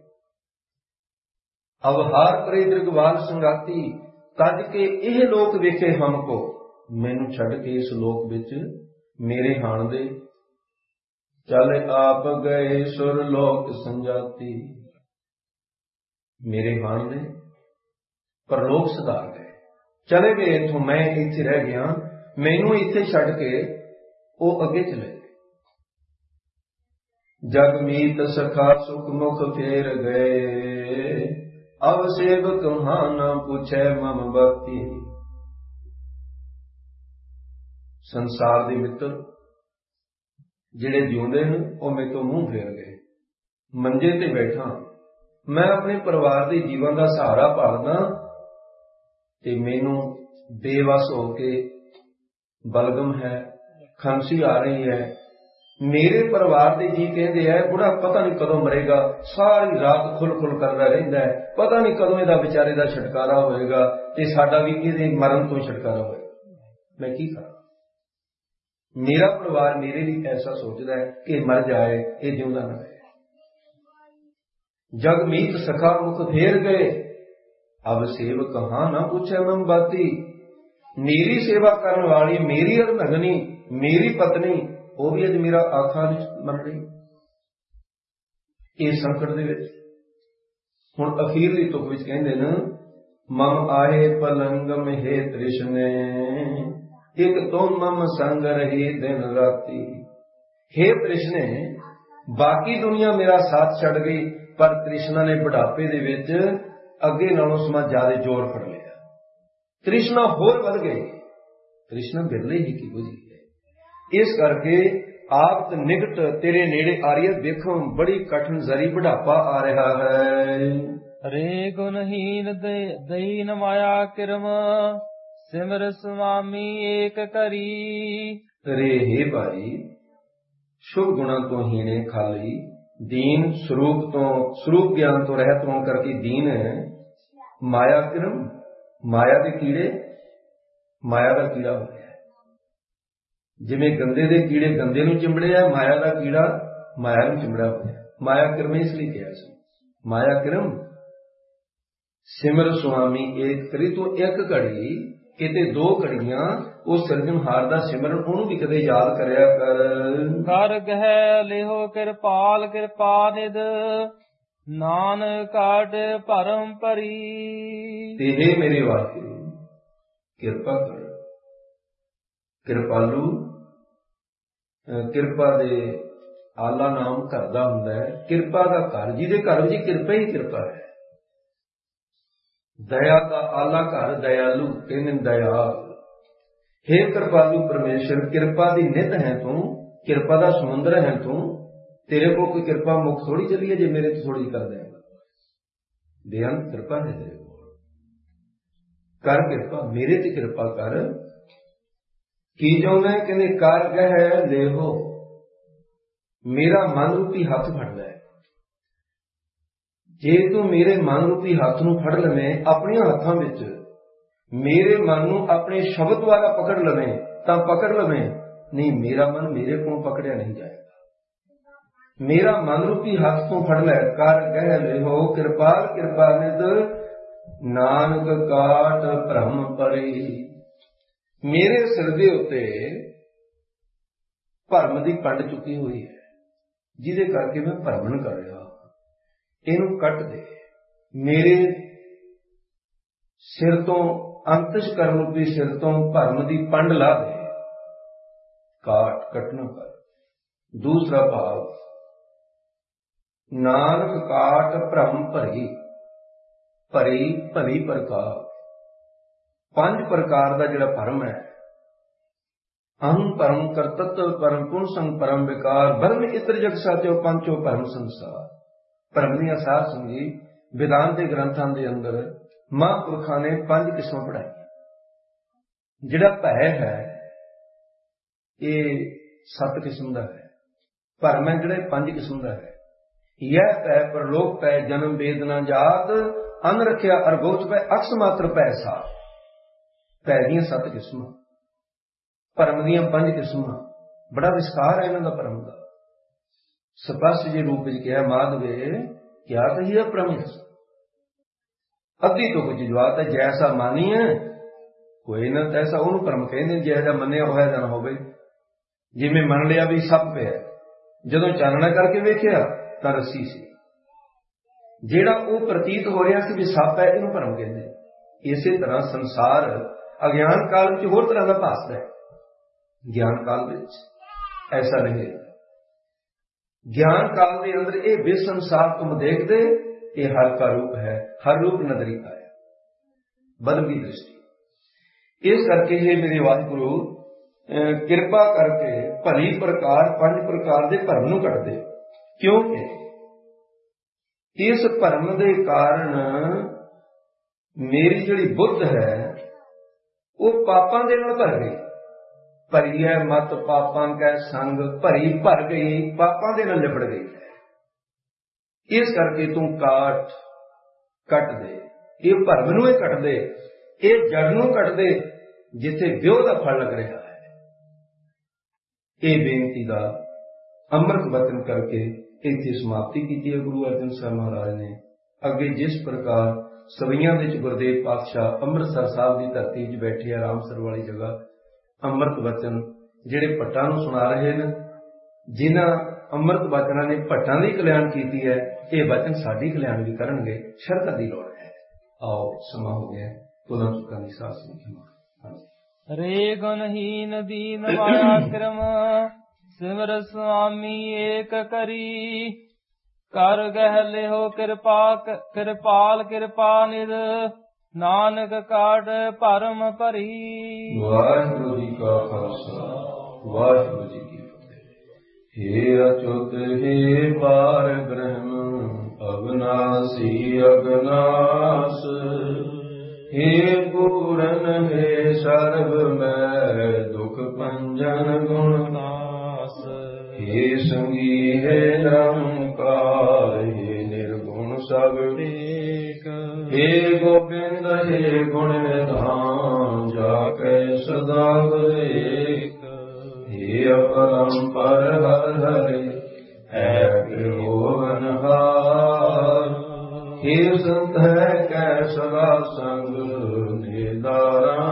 Speaker 1: ਅਵਹਾਰ ਪਰੇ ਦ੍ਰਿਗਵਾਲ ਸੰਗਾਤੀ, ਤਜ ਕੇ ਇਹ ਲੋਕ ਵੇਖੇ ਹਮ ਕੋ। ਮੈਨੂੰ ਛੱਡ ਕੇ ਇਸ ਲੋਕ ਵਿੱਚ ਮੇਰੇ ਹਾਣ ਦੇ ਚੱਲ ਆਪ ਗਏ ਸੁਰ ਲੋਕ ਸੰਜਾਤੀ। ਮੇਰੇ ਹਾਣ ਦੇ ਪਰਲੋਕ ਸੁਧਾਰ ਗਏ, ਚਲੇ ਗਏ ਇੱਥੋਂ। ਮੈਂ ਇੱਥੇ ਰਹਿ ਗਿਆ, ਮੈਨੂੰ ਇੱਥੇ ਛੱਡ ਕੇ ਉਹ ਅੱਗੇ ਚਲੇ ਗਏ। ਜਗ ਮੀਤ ਸਖਾ ਸੁਖ ਮੁਖ ਫੇਰ ਗਏ, ਅਵ ਸੇਵਕ ਹਾਂ ਨਾ ਪੁੱਛੈ ਮਮ ਭਗਤੀ। ਸੰਸਾਰ ਦੇ ਮਿੱਤਰ ਜਿਹੜੇ ਜਿਉਂਦੇ ਹਨ ਉਹ ਮੇਰੇ ਤੋਂ ਮੂੰਹ ਫੇਰ ਗਏ। ਮੰਜੇ ਤੇ ਬੈਠਾ, ਮੈਂ ਆਪਣੇ ਪਰਿਵਾਰ ਦੇ ਜੀਵਨ ਦਾ ਸਹਾਰਾ ਭਾਲਦਾ ਤੇ ਮੈਨੂੰ ਬੇਵਸ ਹੋ ਕੇ ਬਲਗਮ ਹੈ, ਖਾਂਸੀ ਆ ਰਹੀ ਹੈ। ਮੇਰੇ ਪਰਿਵਾਰ ਦੇ ਜੀ ਕਹਿੰਦੇ ਹੈ ਬੁੜਾ ਪਤਾ ਨਹੀਂ ਕਦੋਂ ਮਰੇਗਾ, ਸਾਰੀ ਰਾਤ ਖੁੱਲ ਖੁੱਲ ਕਰਦਾ ਰਹਿੰਦਾ ਹੈ, ਪਤਾ ਨਹੀਂ ਕਦੋਂ ਇਹਦਾ ਵਿਚਾਰੇ ਦਾ ਛੁਟਕਾਰਾ ਹੋਏਗਾ ਤੇ ਸਾਡਾ ਵੀ ਇਹਦੇ ਮਰਨ ਤੋਂ ਛੁਟਕਾਰਾ ਹੋਏਗਾ। ਮੈਂ ਕੀ ਕਰਾਂ? ਮੇਰਾ ਪਰਿਵਾਰ ਮੇਰੇ ਲਈ ਐਸਾ ਸੋਚਦਾ ਹੈ ਕਿ ਮਰ ਜਾਏ, ਇਹ ਜਿਉਂਦਾ ਨਾ ਰਹੇ। ਜਗ ਮੀਤ ਸਖਾ ਮੁਖ ਫੇਰ ਗਏ, ਅਬ ਸੇਵਕ ਹਾਂ ਨਾ ਪੁੱਛੈ ਮਮ ਬਾਤੀ। ਮੇਰੀ ਸੇਵਾ ਕਰਨ ਵਾਲੀ ਮੇਰੀ ਅਰਧਗਨੀ, ਮੇਰੀ ਪਤਨੀ, ਉਹ ਵੀ ਅੱਜ ਮੇਰਾ ਆਖਾ ਨਹੀਂ ਮੰਨ ਰਹੀ। ਇਹ ਸੰਕਟ ਦੇ ਵਿੱਚ ਹੁਣ ਅਖੀਰਲੀ ਤੁਕ ਵਿੱਚ ਕਹਿੰਦੇ ਨੇ, ਮਮ ਆਏ ਪਲੰਗਮ ਹੈ ਤ੍ਰਿਸ਼ਨੇ, ਇੱਕ ਤੁਮ ਮਮ ਸੰਗ ਰਹੀ ਦਿਨ ਰਾਤੀ। ਹੇ ਤ੍ਰਿਸ਼ਨੇ, ਬਾਕੀ ਦੁਨੀਆ ਮੇਰਾ ਸਾਥ ਛੱਡ ਗਈ, ਪਰ ਤ੍ਰਿਸ਼ਨਾ ਨੇ ਬੁਢਾਪੇ ਦੇ ਵਿੱਚ ਅੱਗੇ ਨਾਲੋਂ ਸਮਾਂ ਜ਼ਿਆਦਾ ਜ਼ੋਰ ਫੜ ਲਿਆ। ਤ੍ਰਿਸ਼ਨਾ ਹੋਰ ਵੱਧ ਗਈ। ਤ੍ਰਿਸ਼ਨਾ ਬਿਰਲੇ ਹੀ ਕੀ ਬੁਝੀ ਹੈ। ਇਸ ਕਰਕੇ ਆਪ ਨਿਕਟ ਤੇਰੇ ਨੇੜੇ ਆ ਰਹੀ ਹੈ। ਵੇਖੋ ਬੜੀ ਕਠਿਨ ਜ਼ਰੀ ਬੁਢਾਪਾ ਆ ਰਿਹਾ ਹੈ।
Speaker 2: ਰੇ ਗੁਣਹੀਨ ਦਈਨ ਮਾਇਆ ਕਿਰਮ, ਸਿਮਰ ਸੁਆਮੀ ਏਕ ਕਰੀ।
Speaker 1: ਰੇ ਹੇ ਭਾਈ, ਸ਼ੁਭ ਗੁਣਾਂ ਤੋਂ ਹੀਣੇ ਖਾਲੀ, ਦੀਨ ਸਰੂਪ ਤੋਂ ਸਰੂਪ ਗਿਆਨ ਤੋਂ ਰਹਿਤ ਹੋਣ ਕਰਕੇ ਦੀਨ ਹੈ। ਮਾਇਆ ਕਿਰਮ, ਮਾਇਆ ਦੇ ਕੀੜੇ, ਮਾਇਆ ਦਾ ਕੀੜਾ ਹੋਇਆ। ਜਿਵੇਂ ਗੰਦੇ ਦੇ ਕੀੜੇ ਗੰਦੇ ਨੂੰ ਚਿੰਬੜਿਆ, ਮਾਇਆ ਦਾ ਕੀੜਾ ਮਾਇਆ ਨੂੰ ਚਿੰਬੜਿਆ ਹੋਇਆ। ਮਾਇਆ ਕਿਰਮ ਇਸ ਲਈ ਕਿਹਾ ਸੀ। ਮਾਇਆ ਕਿਰਮ ਸਿਮਰ ਸੁਆਮੀ ਏਕ ਕਰੀ। ਤੋਂ ਇੱਕ ਘੜੀ ਕਿਤੇ ਦੋ ਘੜੀਆਂ ਉਹ ਸਿਰਜਣਹਾਰ ਦਾ ਸਿਮਰਨ, ਉਹਨੂੰ ਵੀ ਕਦੇ ਯਾਦ ਕਰਿਆ ਕਰ।
Speaker 2: ਕਰ ਗਹਿ ਲਿਹੋ ਕਿਰਪਾਲ ਕਿਰਪਾ ਨਿਧ, ਨਾਨਕ ਕਾਢ ਭਰਮ ਭਰੀ।
Speaker 1: ਤੇ हे ਮੇਰੇ ਵਾਸਤੇ ਕਿਰਪਾ ਕਰ। ਕਿਰਪਾਲੂ, ਕਿਰਪਾ ਦੇ ਆਲਾ ਨਾਮ ਘਰ ਦਾ ਹੁੰਦਾ ਹੈ। ਕਿਰਪਾ ਦਾ ਘਰ, ਜਿਹਦੇ ਘਰ ਵਿੱਚ ਕਿਰਪਾ ਹੀ ਕਿਰਪਾ ਹੈ। ਦਇਆ ਦਾ ਆਲਾ ਘਰ ਦਇਆਲੂ, ਕਹਿੰਦੇ ਦਇਆਲ। हे ਕਿਰਪਾਲੂ ਪਰਮੇਸ਼ਰ, ਕਿਰਪਾ ਦੀ ਨਿਧ ਹੈ ਤੂੰ, ਕਿਰਪਾ ਦਾ ਸਮੁੰਦਰ ਹੈ ਤੂੰ। ਤੇਰੇ ਕੋਲ ਕੋਈ ਕਿਰਪਾ ਮੁੱਖ ਥੋੜੀ ਚੱਲੀ ਹੈ ਜੇ ਮੇਰੇ ਤੋਂ ਥੋੜੀ ਕਰ ਦੇਗਾ। ਬੇਅੰਤ ਕਿਰਪਾ ਹੈ ਤੇਰੇ ਕੋਲ। ਕਰ ਕਿਰਪਾ, ਮੇਰੇ ਤੇ ਕਿਰਪਾ ਕਰ। ਕੀ ਚਾਹੁੰਦਾ? ਕਹਿੰਦੇ ਕਰ ਗਹਿ ਲੇਹੋ, ਮੇਰਾ ਮਨ ਰੂਪੀ ਹੱਥ ਫੜ ਲੈ। ਜੇ ਤੂੰ ਮੇਰੇ ਮਨ ਰੂਪੀ ਹੱਥ ਨੂੰ ਫੜ ਲਵੇਂ ਆਪਣੀਆਂ ਹੱਥਾਂ ਵਿੱਚ, ਮੇਰੇ ਮਨ ਨੂੰ ਆਪਣੇ ਸ਼ਬਦ ਦੁਆਰਾ ਪਕੜ ਲਵੇਂ ਤਾਂ ਪਕੜ ਲਵੇਂ, ਨਹੀਂ ਮੇਰਾ ਮਨ ਮੇਰੇ ਕੋਲ ਪਕੜਿਆ ਨਹੀਂ ਜਾਏਗਾ। ਮੇਰਾ ਮਨ ਰੂਪੀ ਹੱਥ ਤੋਂ ਫੜ ਲੈ। ਕਰ ਗਹਿ ਲਿਹੋ ਕਿਰਪਾਲ ਕਿਰਪਾ ਨਿਧ, ਨਾਨਕ ਕਾਟ ਭ੍ਰਮ ਪਰੀ। ਮੇਰੇ ਸਿਰ ਦੇ ਉੱਤੇ ਭਰਮ ਦੀ ਪੰਡ ਚੁੱਕੀ ਹੋਈ ਹੈ, ਜਿਹਦੇ ਕਰਕੇ ਮੈਂ ਭਰਮਣ ਕਰ ਰਿਹਾ। ਇਹਨੂੰ ਕੱਟ ਦੇ। ਮੇਰੇ ਸਿਰ ਤੋਂ, ਅੰਤਿਸ਼ ਕਰਮ ਰੂਪੀ ਸਿਰ ਤੋਂ ਭਰਮ ਦੀ ਪੰਡ ਲਾ ਦੇ। ਕਾਟ ਕੱਟਣਾ ਕਰ। दूसरा भाव, नानक काट भ्रम भरी, भरी भली प्रकार। पंज प्रकार का जिहड़ा भरम है, अहं परम कर्तत्व परम पुन संग परम विकार, भरम इतर जग साचो पंचो भरम संसार। भरम दी सार संगी वेदांत के ग्रंथों के अंदर महापुरखों ने पंज किस्म पढ़ाई। जिहड़ा भय है ये सत्त किस्म का है, भरम है जिहड़ा पंज किस्म का है। यह भय परलोक भय, जन्म वेदना जात, अन रखिया अरगोच भय, अक्स मात्र भय सार। भय दी सत्त किस्म, भरम दी पंज किस्म। बड़ा विस्तार है इन्हां दा भरम का। स्पष्ट जी रूप में कहा, माधवे क्या कहिए भ्रम, अद्धी तो कुछ जवाब है, जैसा मानी है कोई ना तैसा, उन्होंने भ्रम कहते हैं। जैसा मनिया होया ना होवे, जिवें मन लिया भी सप है, जदों चानना करके वेखिया तां रस्सी सी, जेड़ा वो प्रतीत हो रहा कि भी सप है, इन्हूं भ्रम कहते हैं। इसे तरह संसार अज्ञान काल में होर तरह का भासदा है, ज्ञान काल में ऐसा नहीं है। ज्ञान काल के अंदर ये विश्व संसार तुम देख दे, ये हर का रूप है, हर रूप नजरी आया, बदलती दृष्टि। इस करके ये मेरे वाहिगुरु कृपा करके भली प्रकार पंज प्रकार के भरम नूं कट दे, क्योंकि इस भरम के कारण मेरी जिहड़ी बुद्ध है वो पापां दे नाल भर गई। भरी है मत पापां कै संग, भरी भर गई, पापां दे नाल लिपट गई है। इस करके तू काट कट दे, ये भरम नूं ही कट दे, ये जड़ नूं कट दे जिथे वियोह दा फल लग रहा है। ये बेनती दा अमृत वचन करके इत्थे समाप्ति की है गुरु अर्जन साहब महाराज ने। अगे जिस प्रकार सवैयां विच गुरदेव पातशाह अमृतसर साहब की धरती च बैठे आ, रामसर वाली जगह, अमृत वचन जिहड़े भट्टां नूं सुना रहे हैं, जिन्हां अमृत वचनां ने भट्टां दी कल्याण कीती है, ये वचन साडी कल्याण भी करनगे। शरधा दी लोड़ है। आओ समा हो गया, तुलां चुकां दी सास नहीं।
Speaker 2: रे गुणहीन दीन माया क्रम, सिमर स्वामी एक करी, कर गह लेहो कृपा कृपाल कृपा निध, नानक काट भरम भरी।
Speaker 1: वाहिगुरु जी का खालसा, वाहिगुरु जी की फतेह। हे अच्युत हे पार ब्रह्म, अविनाशी अगनाश, हे पूरन हे सर्व मैं, दुख पंजन गुण नाश। हे संगी हे निरंकार, हे निर्गुण सब टेक, हे गोविंद हे गुण निधान, जाके सदा एक। हे अपरंपर हर हरे, है त्रिभुवनहार, हे संत है कै सदा संग निदारा।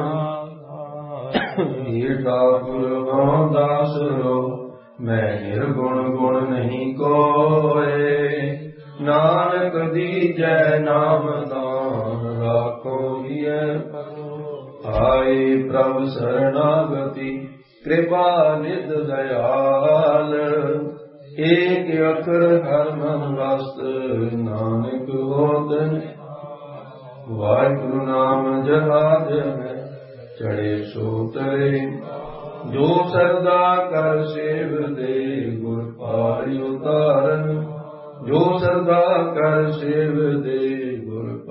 Speaker 1: हे ठाकुर दास रो, मैं निर्गुण गुण नहीं कोय, नानक दीजै नाम दान, राखो हिय आए प्रभु शरणागति, कृपा निध दयाल। एक अखर हर मन वस्त, नानक होत वाहिगुरु नाम जहाज में, चढ़े सो तरे, जो सरदा कर सेव दे, गुर पारि उतारन, जो सरदा कर सेव दे, गुर